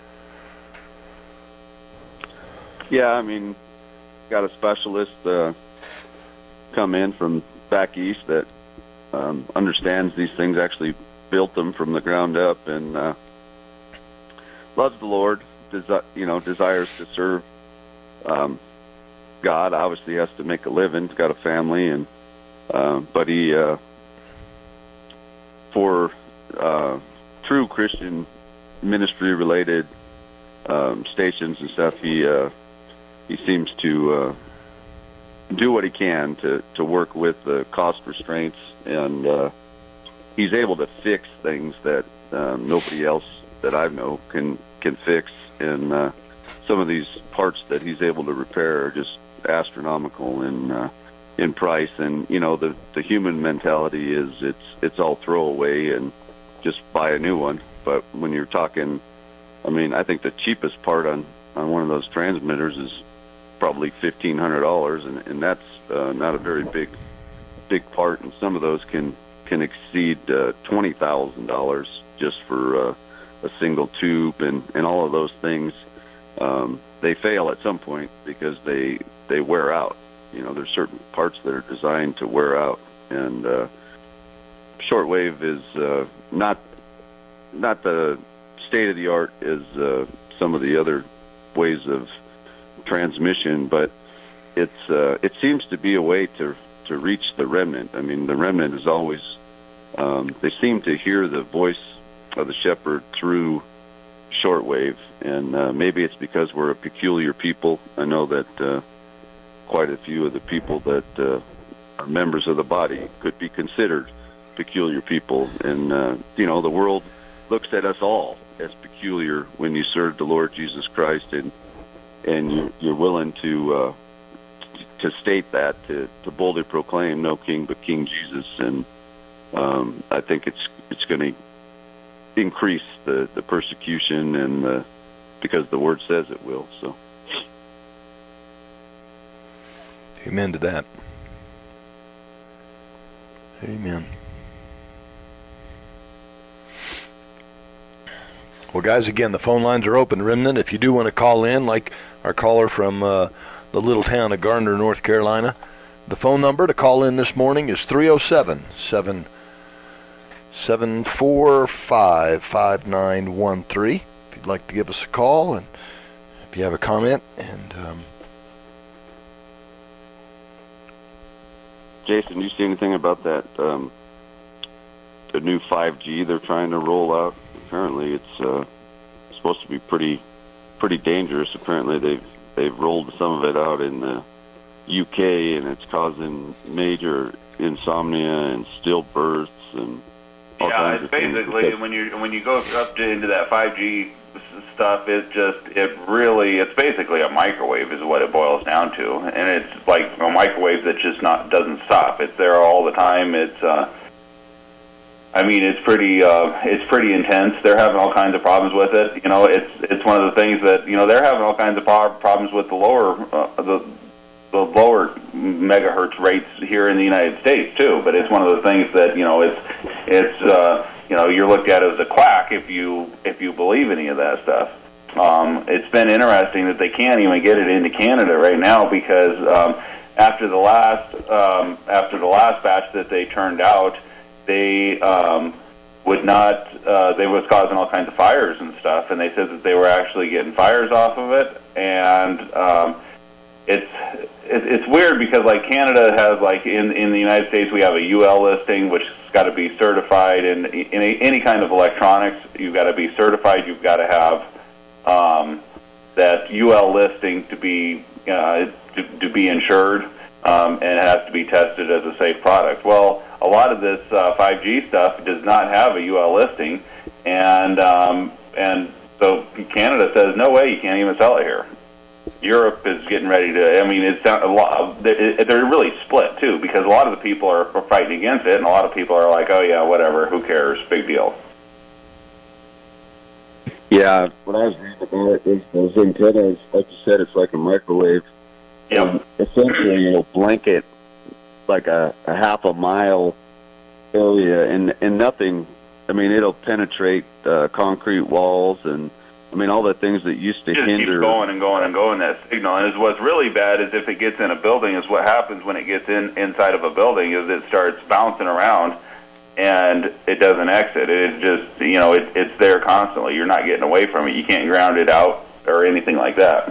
[SPEAKER 4] Yeah, I mean, got a specialist uh, come in from back east that um, understands these things, actually built them from the ground up, and uh, loves the Lord, desi- you know, desires to serve um, God. Obviously has to make a living. He's got a family, and uh, but he, uh, for uh, true Christian ministry-related um, stations and stuff, he uh, he seems to uh, do what he can to, to work with the cost restraints, and uh, he's able to fix things that um, nobody else that I know can can fix. And uh, some of these parts that he's able to repair are just astronomical in uh, in price. And you know, the the human mentality is it's it's all throwaway and just buy a new one. But when you're talking, I mean, I think the cheapest part on on one of those transmitters is probably fifteen hundred dollars, and, and that's uh, not a very big big part. And some of those can can exceed uh, twenty thousand dollars just for uh, a single tube, and, and all of those things. Um, they fail at some point because they they wear out. You know, there's certain parts that are designed to wear out, and uh, shortwave is uh, not not the state of the art as uh, some of the other ways of transmission, but it's uh, it seems to be a way to to reach the remnant. I mean, the remnant is always um, they seem to hear the voice of the shepherd through shortwave, and uh, maybe it's because we're a peculiar people. I know that uh, quite a few of the people that uh, are members of the body could be considered peculiar people, and uh, you know, the world looks at us all as peculiar when you serve the Lord Jesus Christ, and and you, you're willing to uh, to state that, to, to boldly proclaim no king but King Jesus. And um, I think it's it's going to increase the, the persecution, and the, because the Word says it will. So,
[SPEAKER 3] Amen to that. Amen. Well, guys, again, the phone lines are open, Remnant. If you do want to call in, like our caller from uh, the little town of Garner, North Carolina, the phone number to call in this morning is three oh seven, seven four five, five nine one three. If you'd like to give us a call, and if you have a comment. And um,
[SPEAKER 4] Jason, do you see anything about that, um, the new five G they're trying to roll out? Apparently it's uh, supposed to be pretty pretty dangerous. Apparently they've they've rolled some of it out in the U K, and it's causing major insomnia and stillbirths and all
[SPEAKER 5] yeah,
[SPEAKER 4] kinds
[SPEAKER 5] it's
[SPEAKER 4] of things.
[SPEAKER 5] basically
[SPEAKER 4] Because-
[SPEAKER 5] when you when you go up to, into that five G stuff, it just it really it's basically a microwave is what it boils down to, and it's like a microwave that just not doesn't stop. It's there all the time. It's uh, I mean, it's pretty uh, it's pretty intense. They're having all kinds of problems with it. You know, it's it's one of the things that you know they're having all kinds of pro- problems with the lower uh, the the lower megahertz rates here in the United States too. But it's one of the things that you know it's it's uh, you know, you're looked at as a quack if you if you believe any of that stuff. Um, it's been interesting that they can't even get it into Canada right now because um, after the last um, after the last batch that they turned out, they um, would not. Uh, they was causing all kinds of fires and stuff, and they said that they were actually getting fires off of it, and um, it's it, it's weird because like Canada has like in in the United States we have a U L listing which has got to be certified, and in, in a, any kind of electronics you've got to be certified. You've got to have um, that U L listing to be uh, to, to be insured, um, and it has to be tested as a safe product. Well, a lot of this uh, five G stuff does not have a U L listing, and um, and so Canada says no way, you can't even sell it here. Europe is getting ready to. I mean, it's not a lot. They're really split too because a lot of the people are fighting against it, and a lot of people are like, oh yeah, whatever, who cares, big deal.
[SPEAKER 4] Yeah, what I was reading about it is those antennas, like you said, it's like a microwave.
[SPEAKER 5] Yeah.
[SPEAKER 4] Um, essentially, it'll blanket like a, a half a mile area, and and nothing. I mean, it'll penetrate uh, concrete walls, and I mean all the things that used to
[SPEAKER 5] it just
[SPEAKER 4] hinder.
[SPEAKER 5] Keeps going and going and going that signal. And is what's really bad is if it gets in a building. Is what happens when it gets in inside of a building is it starts bouncing around, and it doesn't exit. It just you know it, it's there constantly. You're not getting away from it. You can't ground it out or anything like that.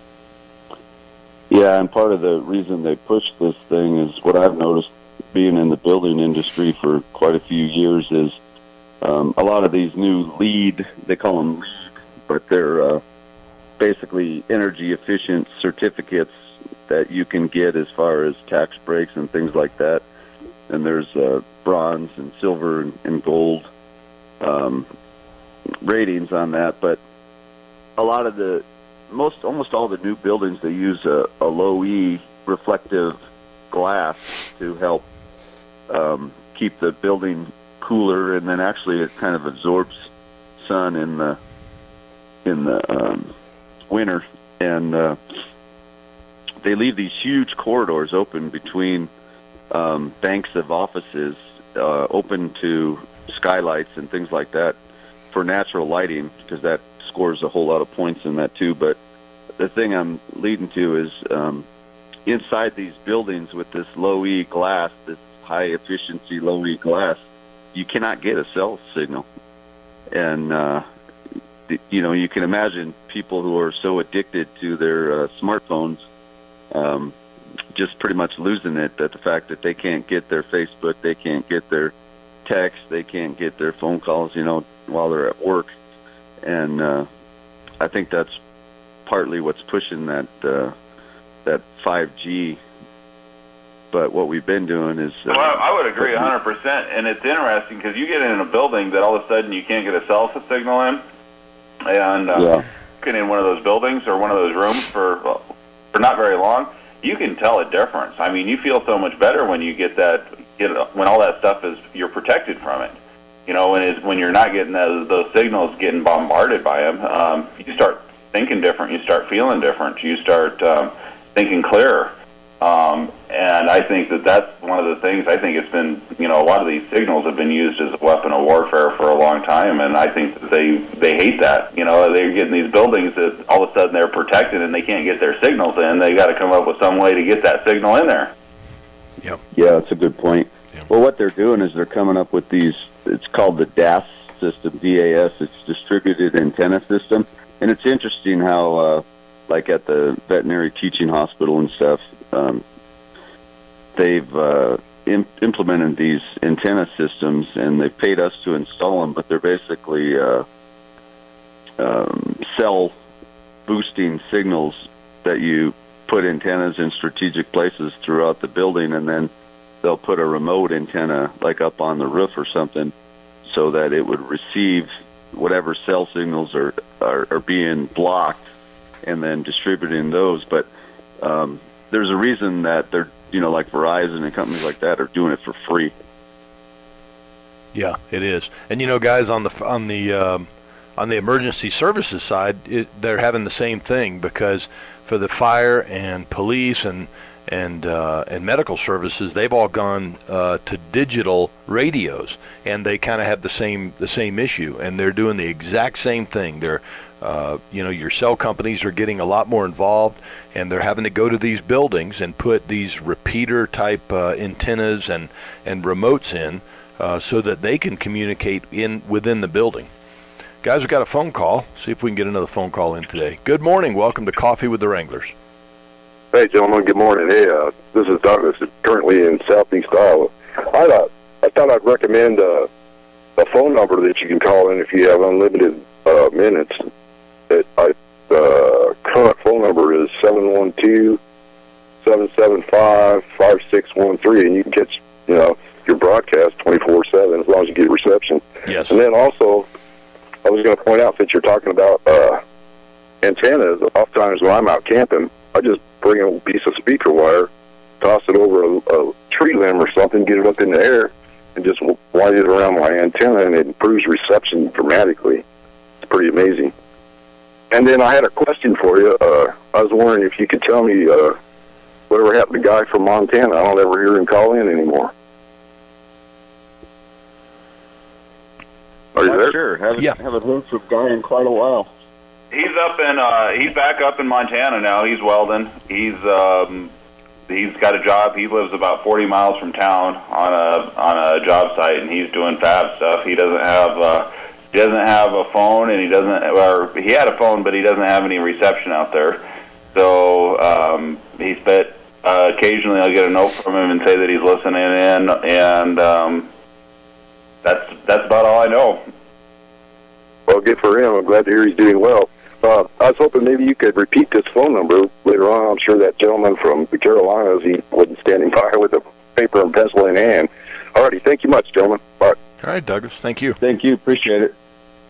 [SPEAKER 4] Yeah, and part of the reason they push this thing is what I've noticed being in the building industry for quite a few years is um, a lot of these new LEED, they call them LEED, but they're uh, basically energy efficient certificates that you can get as far as tax breaks and things like that. And there's uh, bronze and silver and, and gold um, ratings on that, but a lot of the Most, almost all the new buildings, they use a, a low E reflective glass to help um, keep the building cooler, and then actually it kind of absorbs sun in the in the um, winter. And uh, they leave these huge corridors open between um, banks of offices, uh, open to skylights and things like that for natural lighting, because that scores a whole lot of points in that too. But the thing I'm leading to is um, inside these buildings with this low E glass, this high efficiency low E glass, you cannot get a cell signal. And uh, you know, you can imagine people who are so addicted to their uh, smartphones um, just pretty much losing it at the fact that they can't get their Facebook, they can't get their text, they can't get their phone calls, you know, while they're at work. And uh, I think that's partly what's pushing that uh, that five G. But what we've been doing is... Uh,
[SPEAKER 5] well, I would agree one hundred percent. And it's interesting because you get in a building that all of a sudden you can't get a cell signal in. And uh,
[SPEAKER 4] yeah.
[SPEAKER 5] get in one of those buildings or one of those rooms for, well, for not very long, you can tell a difference. I mean, you feel so much better when you get that, get when all that stuff is, you're protected from it. You know, when it's, when you're not getting those, those signals getting bombarded by them, um, you start thinking different, you start feeling different, you start um, thinking clearer. Um, and I think that that's one of the things. I think it's been, you know, a lot of these signals have been used as a weapon of warfare for a long time, and I think that they they hate that. You know, they're getting these buildings that all of a sudden they're protected and they can't get their signals in. They got to come up with some way to get that signal in there.
[SPEAKER 3] Yep.
[SPEAKER 4] Yeah, that's a good point.
[SPEAKER 3] Yep.
[SPEAKER 4] Well, what they're doing is they're coming up with these. It's called the D A S system, D A S. It's Distributed Antenna System, and it's interesting how, uh, like at the veterinary teaching hospital and stuff. Um, they've uh, imp- implemented these antenna systems, and they've paid us to install them, but they're basically uh, um, cell boosting signals that you put antennas in strategic places throughout the building, and then they'll put a remote antenna like up on the roof or something so that it would receive whatever cell signals are, are, are being blocked and then distributing those. But um, there's a reason that they're, you know, like Verizon and companies like that are doing it for free.
[SPEAKER 3] Yeah, it is. And you know, guys, on the on the um, on the emergency services side, it, they're having the same thing, because for the fire and police and and uh, and medical services, they've all gone uh, to digital radios, and they kind of have the same the same issue, and they're doing the exact same thing. They're uh, you know, your cell companies are getting a lot more involved, and they're having to go to these buildings and put these repeater type uh, antennas and and remotes in uh, so that they can communicate in within the building. Guys, we've got a phone call. See if we can get another phone call in today. Good morning. Welcome to Coffee with the Wranglers.
[SPEAKER 8] Hey, gentlemen. Good morning. Hey, uh, this is Douglas, currently in Southeast Iowa. I thought, I thought I'd recommend uh, a phone number that you can call in if you have unlimited uh, minutes. It, I, the current phone number is seven one two, seven seven five, five six one three, and you can catch, you know, your broadcast twenty-four seven as long as you get reception.
[SPEAKER 3] Yes.
[SPEAKER 8] And then also, I was going to point out, since you're talking about uh, antennas, oftentimes when I'm out camping, I just bring a piece of speaker wire, toss it over a, a tree limb or something, get it up in the air, and just wind it around my antenna, and it improves reception dramatically. It's pretty amazing. And then I had a question for you. Uh, I was wondering if you could tell me uh, whatever happened to the guy from Montana. I don't ever hear him call in anymore. Are you there?
[SPEAKER 4] Sure. Haven't,
[SPEAKER 3] Yeah.
[SPEAKER 4] haven't heard from Guy in quite a while.
[SPEAKER 5] He's up in. Uh, he's back up in Montana now. He's welding. He's um, he's got a job. He lives about forty miles from town on a on a job site, and he's doing fab stuff. He doesn't have uh, he doesn't have a phone, and he doesn't. Or he had a phone, but he doesn't have any reception out there. So um, he's but uh, occasionally I'll get a note from him and say that he's listening in, and um, that's that's about all I know.
[SPEAKER 8] Well, good for him. I'm glad to hear he's doing well. Uh, I was hoping maybe you could repeat this phone number later on. I'm sure that gentleman from the Carolinas, he wasn't standing by with a paper and pencil in hand. All righty. Thank you much, gentlemen. Bye.
[SPEAKER 3] All right, Douglas. Thank you.
[SPEAKER 4] Thank you. Appreciate it.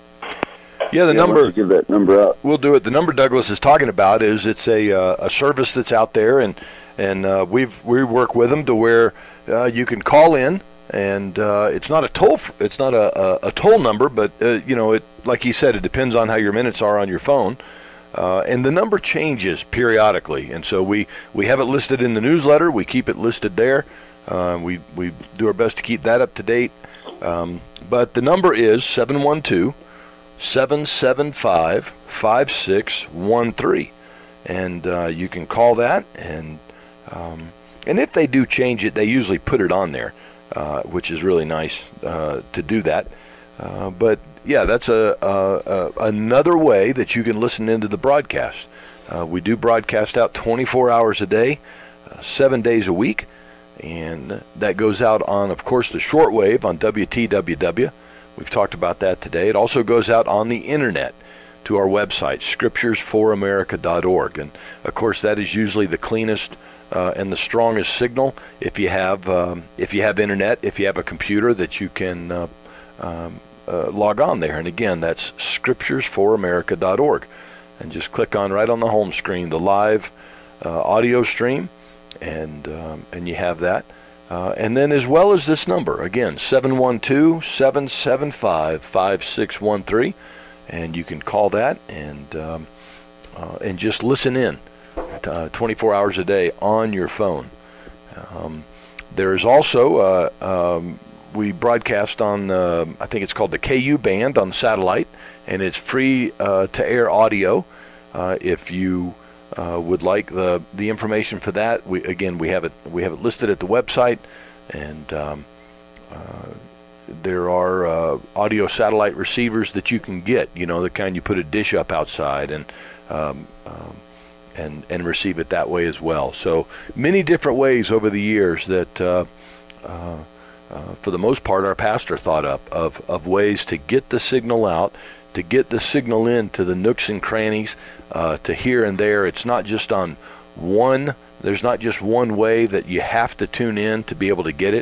[SPEAKER 3] Yeah, the
[SPEAKER 4] Yeah, why don't
[SPEAKER 3] number.
[SPEAKER 4] you give that number out.
[SPEAKER 3] We'll do it. The number Douglas is talking about is it's a uh, a service that's out there, and and uh, we've we work with them to where uh, you can call in, and uh, it's not a toll it's not a, a, a toll number, but uh, you know, it like he said, it depends on how your minutes are on your phone, uh, and the number changes periodically, and so we we have it listed in the newsletter. We keep it listed there. Uh, we we do our best to keep that up to date, um, but the number is seven one two, seven seven five, five six one three, and uh, you can call that, and um, and if they do change it, they usually put it on there, uh, which is really nice uh, to do that. Uh, but yeah, that's a, a, a another way that you can listen into the broadcast. Uh, we do broadcast out twenty-four hours a day, uh, seven days a week, and that goes out on, of course, the shortwave on W T W W. We've talked about that today. It also goes out on the internet to our website, scriptures for america dot org, and of course that is usually the cleanest uh, and the strongest signal if you have um, if you have internet, if you have a computer that you can uh, um, uh, log on there. And again, that's scriptures for america dot org, and just click on right on the home screen the live uh, audio stream, and um, and you have that. Uh, and then as well as this number, again, seven one two, seven seven five, five six one three, and you can call that and um, uh, and just listen in uh, twenty-four hours a day on your phone. Um, there is also, uh, um, we broadcast on, uh, I think it's called the K U band on satellite, and it's free uh, to air audio. Uh, if you Uh, would like the the information for that, we again we have it we have it listed at the website, and um, uh, there are uh, audio satellite receivers that you can get, you know, the kind you put a dish up outside and um, um, and and receive it that way as well. So many different ways over the years that uh, uh, uh, for the most part our pastor thought up of of ways to get the signal out, to get the signal in to the nooks and crannies, uh, to here and there. It's not just on one, there's not just one way that you have to tune in to be able to get it.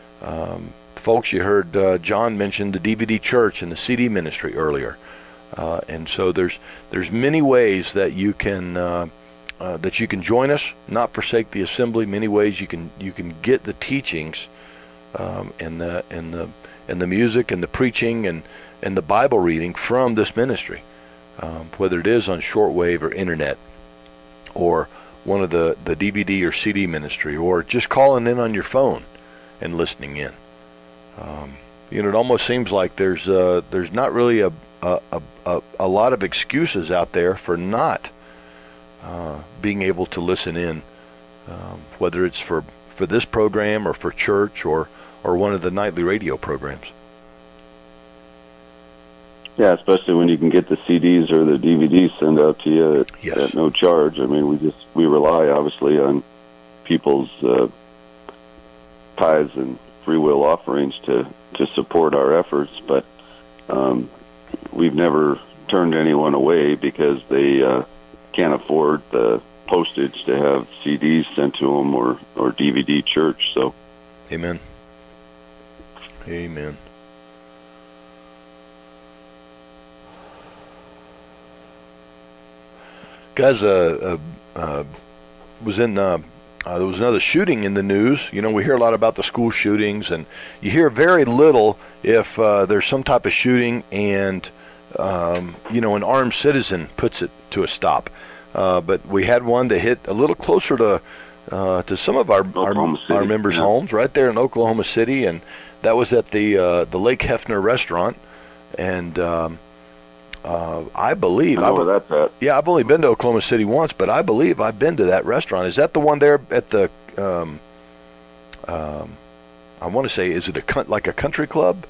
[SPEAKER 3] Um, folks, you heard uh, John mention the D V D church and the C D ministry earlier. Uh, and so there's there's many ways that you can uh, uh, that you can join us, not forsake the assembly. Many ways you can you can get the teachings um, and the and the and the music and the preaching and and the Bible reading from this ministry, um, whether it is on shortwave or internet or one of the, the D V D or C D ministry, or just calling in on your phone and listening in. Um, you know, it almost seems like there's uh, there's not really a a, a a lot of excuses out there for not uh, being able to listen in, um, whether it's for, for this program or for church or, or one of the nightly radio programs.
[SPEAKER 4] Yeah, especially when you can get the C Ds or the D V Ds sent out to you at,
[SPEAKER 3] yes.
[SPEAKER 4] at no charge. I mean, we just we rely obviously on people's uh, tithes and free will offerings to, to support our efforts, but um, we've never turned anyone away because they uh, can't afford the postage to have C Ds sent to them or, or D V D church. So,
[SPEAKER 3] amen. Amen. Guys, uh, uh, uh, was in, uh, uh, there was another shooting in the news. You know, we hear a lot about the school shootings, and you hear very little if uh, there's some type of shooting and, um, you know, an armed citizen puts it to a stop. Uh, but we had one that hit a little closer to uh, to some of our our, our members' yeah. homes, right there in Oklahoma City, and that was at the uh, the Lake Hefner restaurant, and um, Uh, I believe.
[SPEAKER 4] I know where that's at.
[SPEAKER 3] Yeah, I've only been to Oklahoma City once, but I believe I've been to that restaurant. Is that the one there at the? Um, um, I want to say, is it a like a country club?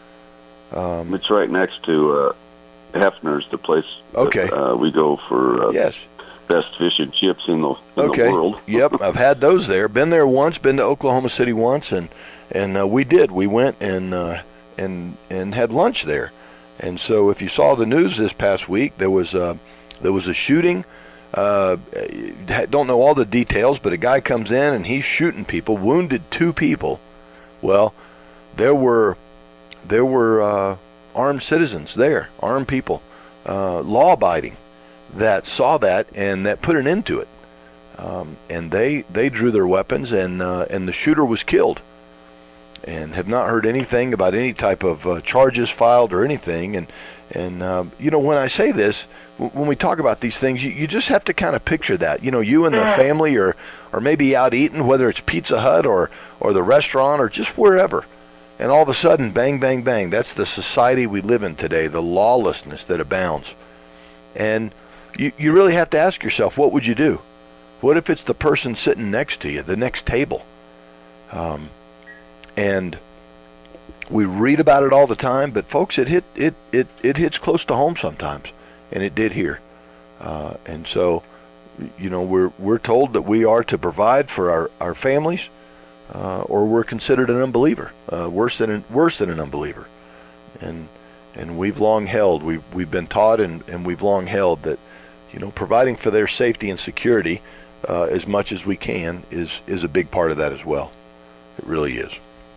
[SPEAKER 3] Um,
[SPEAKER 4] it's right next to uh, Hefner's, the place.
[SPEAKER 3] Okay.
[SPEAKER 4] That, uh, we go for uh,
[SPEAKER 3] yes.
[SPEAKER 4] best fish and chips in the, in
[SPEAKER 3] okay.
[SPEAKER 4] the world.
[SPEAKER 3] Yep, I've had those there. Been there once. Been to Oklahoma City once, and and uh, we did. We went and uh, and and had lunch there. And so, if you saw the news this past week, there was a, there was a shooting. Uh, don't know all the details, but a guy comes in and he's shooting people, wounded two people. Well, there were there were uh, armed citizens there, armed people, uh, law-abiding, that saw that and that put an end to it. Um, and they they drew their weapons, and uh, and the shooter was killed. And have not heard anything about any type of uh, charges filed or anything. And, and uh, you know, when I say this, w- when we talk about these things, you, you just have to kind of picture that. You know, you and the family or, or maybe out eating, whether it's Pizza Hut or, or the restaurant or just wherever. And all of a sudden, bang, bang, bang. That's the society we live in today, the lawlessness that abounds. And you, you really have to ask yourself, what would you do? What if it's the person sitting next to you, the next table? Um And we read about it all the time, but folks, it hit it it it hits close to home sometimes, and it did here. Uh, and so, you know, we're we're told that we are to provide for our our families, uh, or we're considered an unbeliever, uh, worse than an, worse than an unbeliever. And and we've long held we've we've been taught and and we've long held that, you know, providing for their safety and security uh, as much as we can is is a big part of that as well. It really is.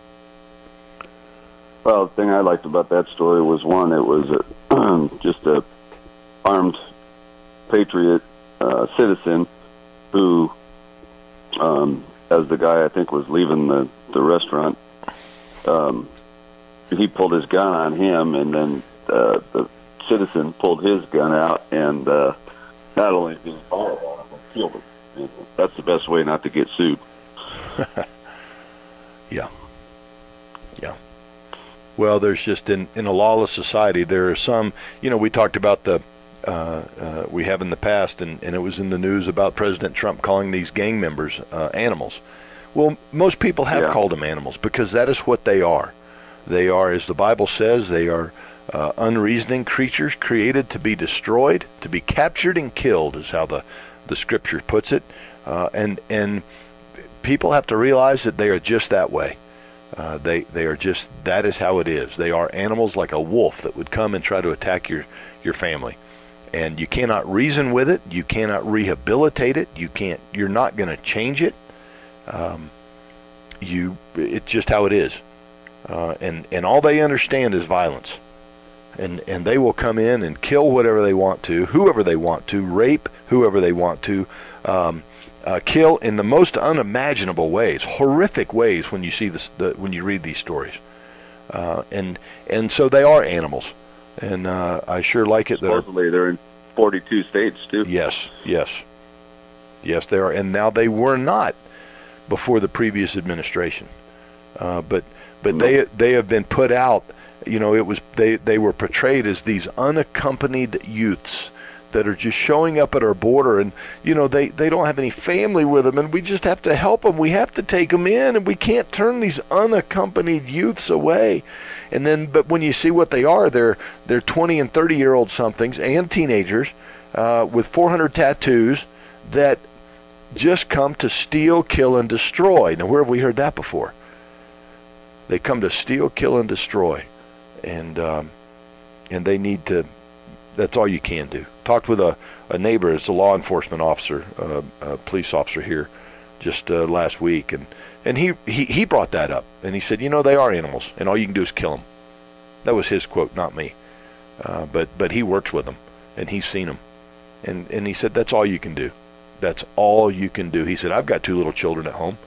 [SPEAKER 4] Well, the thing I liked about that story was, one, it was a, just a armed patriot uh, citizen who, um, as the guy I think was leaving the, the restaurant, um, he pulled his gun on him, and then uh, the citizen pulled his gun out, and uh, not only did he fire on him, but killed him. That's the best way not to get sued.
[SPEAKER 3] Yeah. Yeah. Well, there's just in, in a lawless society, there are some, you know, we talked about the, uh, uh, we have in the past, and, and it was in the news about President Trump calling these gang members uh, animals. Well, most people have
[SPEAKER 4] yeah.
[SPEAKER 3] called them animals because that is what they are. They are, as the Bible says, they are uh, unreasoning creatures created to be destroyed, to be captured and killed, is how the, the scripture puts it. Uh, and, and people have to realize that they are just that way. Uh, they they are just, that is how it is. They are animals like a wolf that would come and try to attack your, your family. And you cannot reason with it. You cannot rehabilitate it. You can't, you're not going to change it. Um, you, it's just how it is. Uh, and, and all they understand is violence. And, and they will come in and kill whatever they want to, whoever they want to, rape whoever they want to, um, Uh, kill in the most unimaginable ways, horrific ways when you see this, the, when you read these stories, uh, and and so they are animals, and uh, I sure like it.
[SPEAKER 4] Supposedly they're in forty-two states too.
[SPEAKER 3] Yes, yes, Yes, they are. And now they were not before the previous administration. Uh, but but they they have been put out. You know, it was they, they were portrayed as these unaccompanied youths that are just showing up at our border, and you know they, they don't have any family with them, and we just have to help them. We have to take them in, and we can't turn these unaccompanied youths away. And then, but when you see what they are, they're they're twenty and thirty year old somethings and teenagers uh, with four hundred tattoos that just come to steal, kill, and destroy. Now, where have we heard that before? They come to steal, kill, and destroy, and um, and they need to. That's all you can do. Talked with a, a neighbor, it's a law enforcement officer, uh, a police officer here, just uh, last week, and and he, he he brought that up, and he said, you know, they are animals, and all you can do is kill them. That was his quote, not me, uh, but but he works with them, and he's seen them, and and he said that's all you can do. That's all you can do. He said, I've got two little children at home,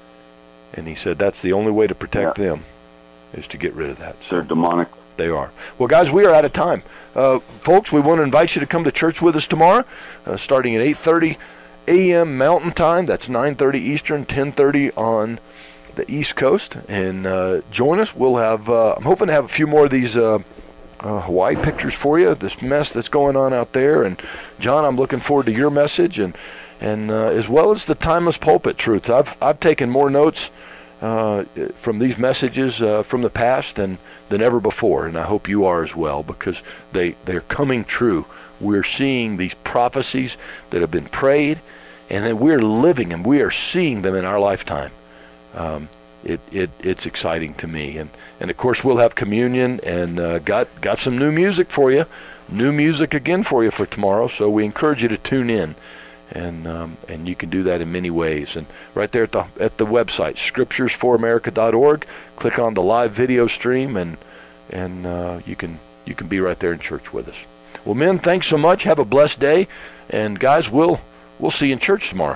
[SPEAKER 3] and he said that's the only way to protect yeah. them is to get rid of that. So
[SPEAKER 4] they're demonic.
[SPEAKER 3] They are. Well, guys, we are out of time. Uh, folks, we want to invite you to come to church with us tomorrow, uh, starting at eight thirty a.m. Mountain Time. That's nine thirty Eastern, ten thirty on the East Coast. And uh, join us. We'll have, uh, I'm hoping to have a few more of these uh, uh, Hawaii pictures for you, this mess that's going on out there. And, John, I'm looking forward to your message, and and uh, as well as the Timeless Pulpit Truths. I've, I've taken more notes uh, from these messages uh, from the past than than ever before, and I hope you are as well, because they, they're coming true. We're seeing these prophecies that have been prayed, and then we're living them. We are seeing them in our lifetime. Um, it, it it's exciting to me, and and of course we'll have communion, and uh, got got some new music for you, new music again for you for tomorrow. So we encourage you to tune in, and um, and you can do that in many ways. And right there at the at the website, scriptures for america dot org. Click on the live video stream, and and uh, you can you can be right there in church with us. Well, men, thanks so much. Have a blessed day, and guys, we'll we'll see you in church tomorrow.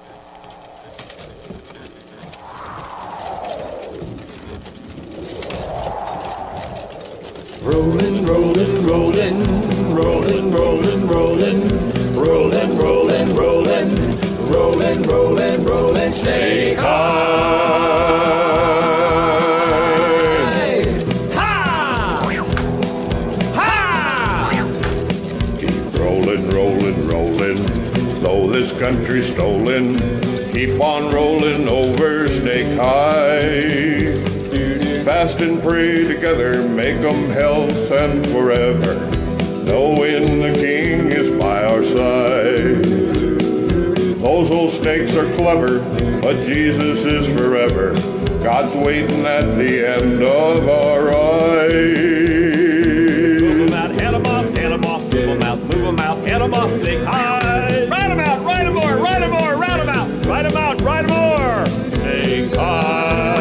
[SPEAKER 9] Rolling, rolling, rolling, rolling, rolling, rolling, rolling, rolling, rolling, rolling, rolling, rolling, snake high.
[SPEAKER 1] Though this country's stolen, keep on rolling over Snake High. Fast and pray together, make 'em health and forever, knowing the King is by our side. Those old snakes are clever, but Jesus is forever. God's waiting at the end of our ride.
[SPEAKER 2] Move 'em out, head 'em off, head 'em off, move 'em out, move 'em out, head 'em off, Snake High. Ride 'em out, ride 'em more, ride 'em more, ride 'em out, ride 'em out, ride 'em more. Snake High.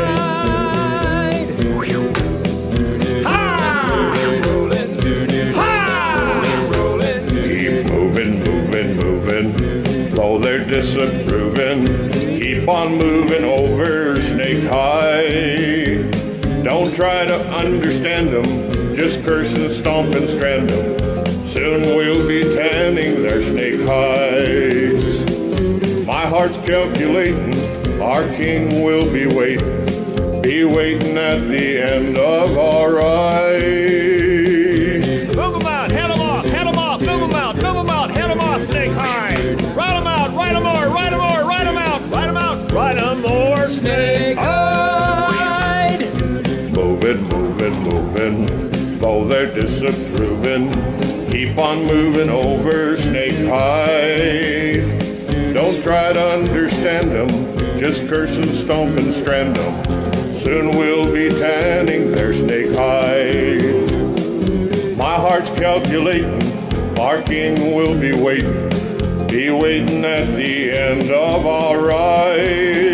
[SPEAKER 1] Keep moving, moving, moving, though they're disapproving. Keep on moving over Snake High. Don't try to understand them, just curse and stomp and strand them. Soon we'll be tanning their snake hides. My heart's calculating, our King will be waiting, be waiting at the end of our ride.
[SPEAKER 2] Move 'em out, head 'em off, head 'em off, move 'em out, move 'em out, head 'em off, Snake High. Ride 'em out, ride 'em more, ride 'em more, ride 'em out, ride 'em out, ride 'em more, Snake High.
[SPEAKER 1] Moving, moving, moving, though they're disapproving. Keep on moving over Snake High. Don't try to understand them, just curse and stomp and strand them. Soon we'll be tanning their snake hide. My heart's calculating, our King will be waiting, be waiting at the end of our ride.